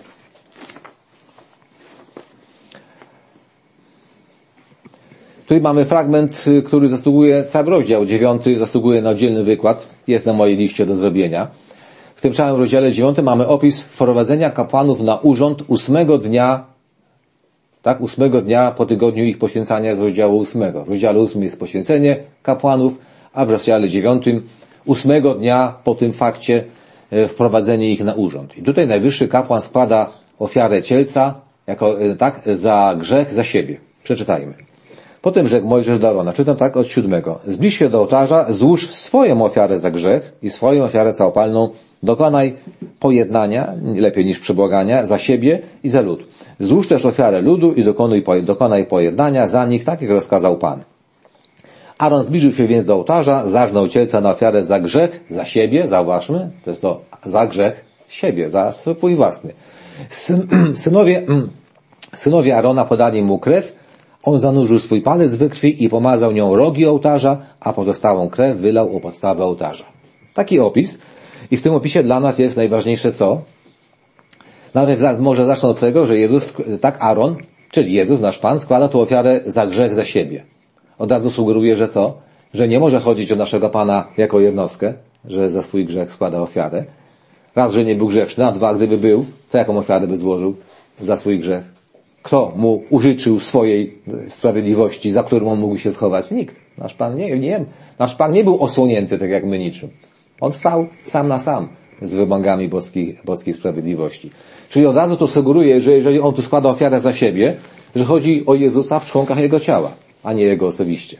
Tu mamy fragment, który zasługuje, cały rozdział dziewiąty zasługuje na oddzielny wykład, jest na mojej liście do zrobienia. W tym samym rozdziale dziewiątym mamy opis wprowadzenia kapłanów na urząd ósmego dnia, tak, ósmego dnia po tygodniu ich poświęcania z rozdziału ósmego. W rozdziale ósmym jest poświęcenie kapłanów, a w rozdziale dziewiątym ósmego dnia po tym fakcie wprowadzenie ich na urząd. I tutaj najwyższy kapłan składa ofiarę cielca, jako, tak, za grzech, za siebie. Przeczytajmy. Potem rzekł Mojżesz do Arona, czytam tak od siódmego. Zbliż się do ołtarza, złóż swoją ofiarę za grzech i swoją ofiarę całopalną, dokonaj pojednania, lepiej niż przebłagania, za siebie i za lud. Złóż też ofiarę ludu i dokonuj, dokonaj pojednania za nich, tak jak rozkazał Pan. Aaron zbliżył się więc do ołtarza, zażnął cielca na ofiarę za grzech, za siebie, zauważmy, to jest to za grzech siebie, za swój własny. Syn, synowie, synowie Aarona podali mu krew, on zanurzył swój palec we krwi i pomazał nią rogi ołtarza, a pozostałą krew wylał o podstawę ołtarza. Taki opis. I w tym opisie dla nas jest najważniejsze co? Nawet może zacznę od tego, że Jezus, tak Aaron, czyli Jezus, nasz Pan, składa tu ofiarę za grzech za siebie. Od razu sugeruje, że co? Że nie może chodzić o naszego Pana jako jednostkę, że za swój grzech składa ofiarę. Raz, że nie był grzeczny, a dwa, gdyby był, to jaką ofiarę by złożył za swój grzech? Kto mu użyczył swojej sprawiedliwości, za którą on mógł się schować? Nikt. Nasz Pan nie, nie, nasz Pan nie był osłonięty tak jak my niczym. On stał sam na sam z wymogami boskiej, boskiej sprawiedliwości. Czyli od razu to sugeruje, że jeżeli on tu składa ofiarę za siebie, że chodzi o Jezusa w członkach Jego ciała, a nie Jego osobiście.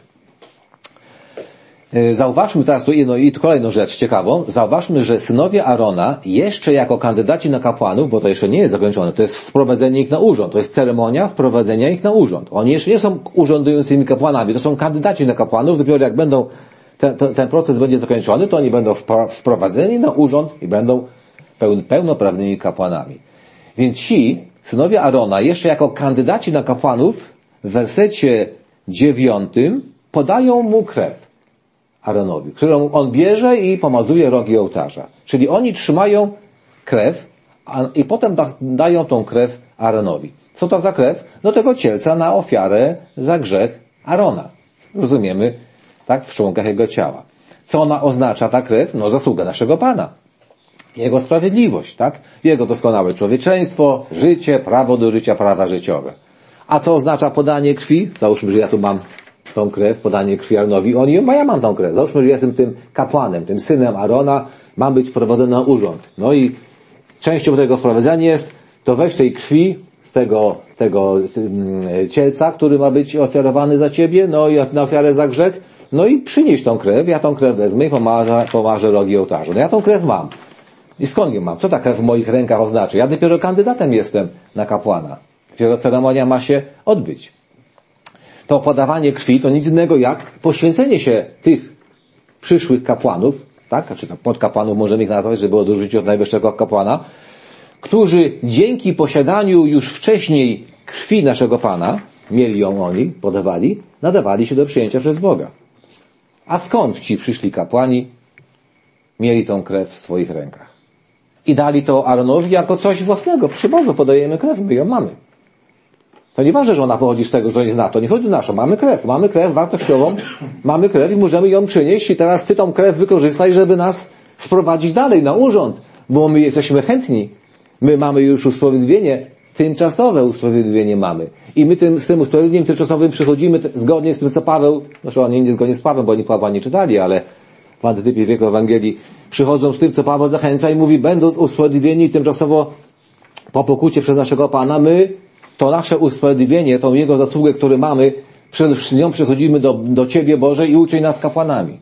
Zauważmy teraz tu jedno, i tu kolejną rzecz ciekawą. Zauważmy, że synowie Aarona jeszcze jako kandydaci na kapłanów, bo to jeszcze nie jest zakończone, to jest wprowadzenie ich na urząd. To jest ceremonia wprowadzenia ich na urząd. Oni jeszcze nie są urzędującymi kapłanami, to są kandydaci na kapłanów. Dopiero jak będą, ten, ten proces będzie zakończony, to oni będą wprowadzeni na urząd i będą pełnoprawnymi kapłanami. Więc ci, synowie Aarona, jeszcze jako kandydaci na kapłanów, w wersecie dziewiątym podają mu krew Aaronowi, którą on bierze i pomazuje rogi ołtarza. Czyli oni trzymają krew a, i potem da, dają tą krew Aaronowi. Co to za krew? No tego cielca na ofiarę za grzech Aarona. Rozumiemy, tak? W członkach jego ciała. Co ona oznacza, ta krew? No zasługa naszego Pana. Jego sprawiedliwość, tak? Jego doskonałe człowieczeństwo, życie, prawo do życia, prawa życiowe. A co oznacza podanie krwi? Załóżmy, że ja tu mam tą krew, podanie krwi Aaronowi. Oni, a ja mam tą krew. Załóżmy, że jestem tym kapłanem, tym synem Aarona, mam być wprowadzony na urząd. No i częścią tego wprowadzenia jest, to weź tej krwi z tego, tego cielca, który ma być ofiarowany za ciebie, no i na ofiarę za grzech, no i przynieś tą krew, ja tą krew wezmę i pomarzę, pomarzę rogi ołtarza. No ja tą krew mam. I skąd ją mam? Co ta krew w moich rękach oznacza? Ja dopiero kandydatem jestem na kapłana. Dopiero ceremonia ma się odbyć. To podawanie krwi to nic innego jak poświęcenie się tych przyszłych kapłanów, tak? Czy to podkapłanów możemy ich nazwać, żeby odróżnić od najwyższego kapłana, którzy dzięki posiadaniu już wcześniej krwi naszego Pana, mieli ją oni, podawali, nadawali się do przyjęcia przez Boga. A skąd ci przyszli kapłani mieli tą krew w swoich rękach? I dali to Aaronowi jako coś własnego. Proszę bardzo, podajemy krew, my ją mamy. To nieważne, że ona pochodzi z tego, że to jest na to. Nie chodzi o naszą. Mamy krew. Mamy krew wartościową. Mamy krew i możemy ją przynieść i teraz ty tą krew wykorzystaj, żeby nas wprowadzić dalej na urząd. Bo my jesteśmy chętni. My mamy już usprawiedliwienie. Tymczasowe usprawiedliwienie mamy. I my tym, z tym usprawiedliwieniem tymczasowym przychodzimy zgodnie z tym, co Paweł, znaczy oni nie zgodnie z Pawłem, bo oni Pawła nie czytali, ale w antytypie w jego Ewangelii przychodzą z tym, co Paweł zachęca i mówi, będąc usprawiedliwieni tymczasowo po pokucie przez naszego Pana, my to nasze usprawiedliwienie, tą Jego zasługę, którą mamy, z nią przychodzimy do, do Ciebie, Boże, i uczyń nas kapłanami.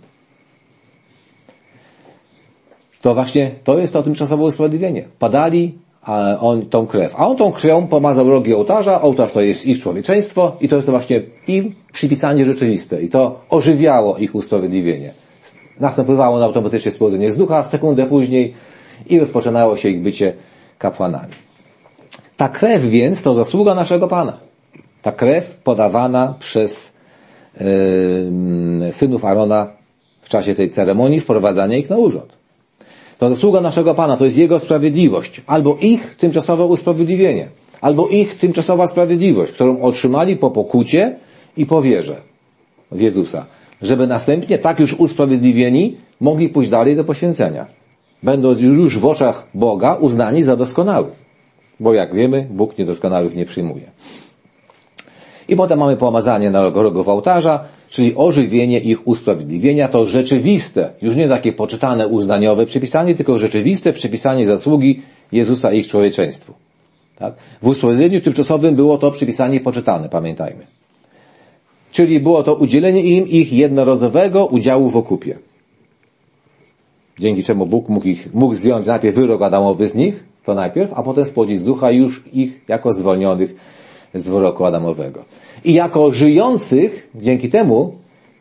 To właśnie, to jest to tymczasowe usprawiedliwienie. Padali a on tą krew. A on tą krwią pomazał rogi ołtarza, ołtarz to jest ich człowieczeństwo i to jest właśnie im przypisanie rzeczywiste. I to ożywiało ich usprawiedliwienie. Następowało na automatycznie spłodzenie z ducha w sekundę później i rozpoczynało się ich bycie kapłanami. Ta krew więc to zasługa naszego Pana. Ta krew podawana przez yy, synów Aarona w czasie tej ceremonii wprowadzania ich na urząd. To zasługa naszego Pana, to jest Jego sprawiedliwość. Albo ich tymczasowe usprawiedliwienie. Albo ich tymczasowa sprawiedliwość, którą otrzymali po pokucie i po wierze w Jezusa. Żeby następnie tak już usprawiedliwieni mogli pójść dalej do poświęcenia. Będąc już w oczach Boga uznani za doskonałych. Bo jak wiemy, Bóg niedoskonałych nie przyjmuje. I potem mamy pomazanie na rogów ołtarza, czyli ożywienie ich usprawiedliwienia. To rzeczywiste, już nie takie poczytane uznaniowe przypisanie, tylko rzeczywiste przypisanie zasługi Jezusa ich człowieczeństwu. Tak? W usprawiedliwieniu tymczasowym było to przypisanie poczytane, pamiętajmy. Czyli było to udzielenie im ich jednorazowego udziału w okupie. Dzięki czemu Bóg mógł, ich, mógł zdjąć najpierw wyrok Adamowy z nich, to najpierw, a potem spłodzić z ducha już ich jako zwolnionych z wyroku Adamowego. I jako żyjących, dzięki temu,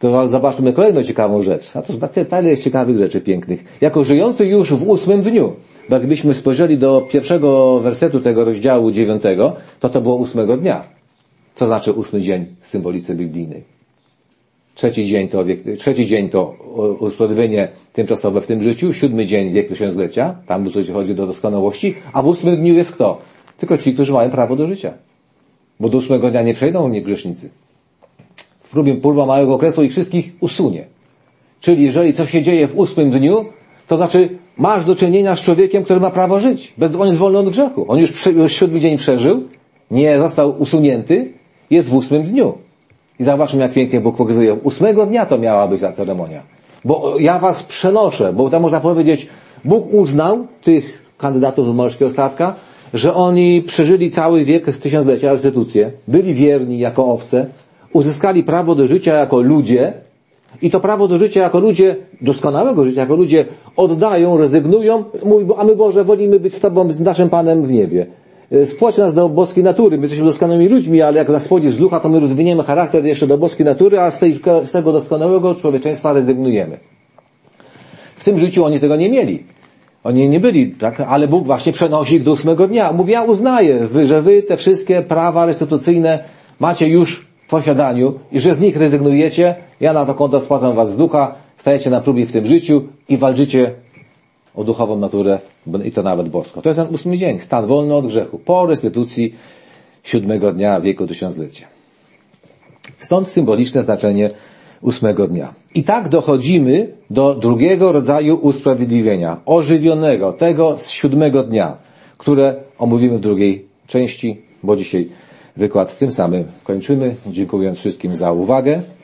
To zobaczmy kolejną ciekawą rzecz. A to na tyle jest ciekawych rzeczy pięknych. Jako żyjący już w ósmym dniu. Bo jakbyśmy spojrzeli do pierwszego wersetu tego rozdziału dziewiątego, to to było ósmego dnia. Co znaczy ósmy dzień w symbolice biblijnej? Trzeci dzień to, wiek, trzeci dzień to usprawiedliwienie tymczasowe w tym życiu, siódmy dzień wiek tysiąclecia, tam chodzi do doskonałości, a w ósmym dniu jest kto? Tylko ci, którzy mają prawo do życia. Bo do ósmego dnia nie przejdą niegrzesznicy. W próbie próba małego okresu ich wszystkich usunie. Czyli jeżeli coś się dzieje w ósmym dniu, to znaczy masz do czynienia z człowiekiem, który ma prawo żyć. Bez, on jest wolny od grzechu. On już, już siódmy dzień przeżył, nie został usunięty, jest w ósmym dniu. I zobaczmy, jak pięknie Bóg pokazuje. Ósmego dnia to miała być ta ceremonia. Bo ja was przenoszę, bo tam można powiedzieć, Bóg uznał tych kandydatów do morskiego statka, że oni przeżyli cały wiek tysiąclecia, restytucję, byli wierni jako owce, uzyskali prawo do życia jako ludzie i to prawo do życia jako ludzie, doskonałego życia jako ludzie oddają, rezygnują, mówią, a my Boże, wolimy być z Tobą, z naszym Panem w niebie. Spłać nas do boskiej natury, my jesteśmy doskonałymi ludźmi, ale jak nas spłodzisz z ducha, to my rozwiniemy charakter jeszcze do boskiej natury, a z, tej, z tego doskonałego człowieczeństwa rezygnujemy. W tym życiu oni tego nie mieli. Oni nie byli, tak? Ale Bóg właśnie przenosi ich do ósmego dnia. Mówi, ja uznaję, że wy te wszystkie prawa restytucyjne macie już w posiadaniu i że z nich rezygnujecie, ja na to konto spłacam was z ducha, stajecie na próbie w tym życiu i walczycie o duchową naturę i to nawet boską. To jest ten ósmy dzień, stan wolny od grzechu, po restytucji siódmego dnia wieku tysiąclecia. Stąd symboliczne znaczenie ósmego dnia. I tak dochodzimy do drugiego rodzaju usprawiedliwienia, ożywionego, tego z siódmego dnia, które omówimy w drugiej części, bo dzisiaj wykład tym samym kończymy, dziękując wszystkim za uwagę.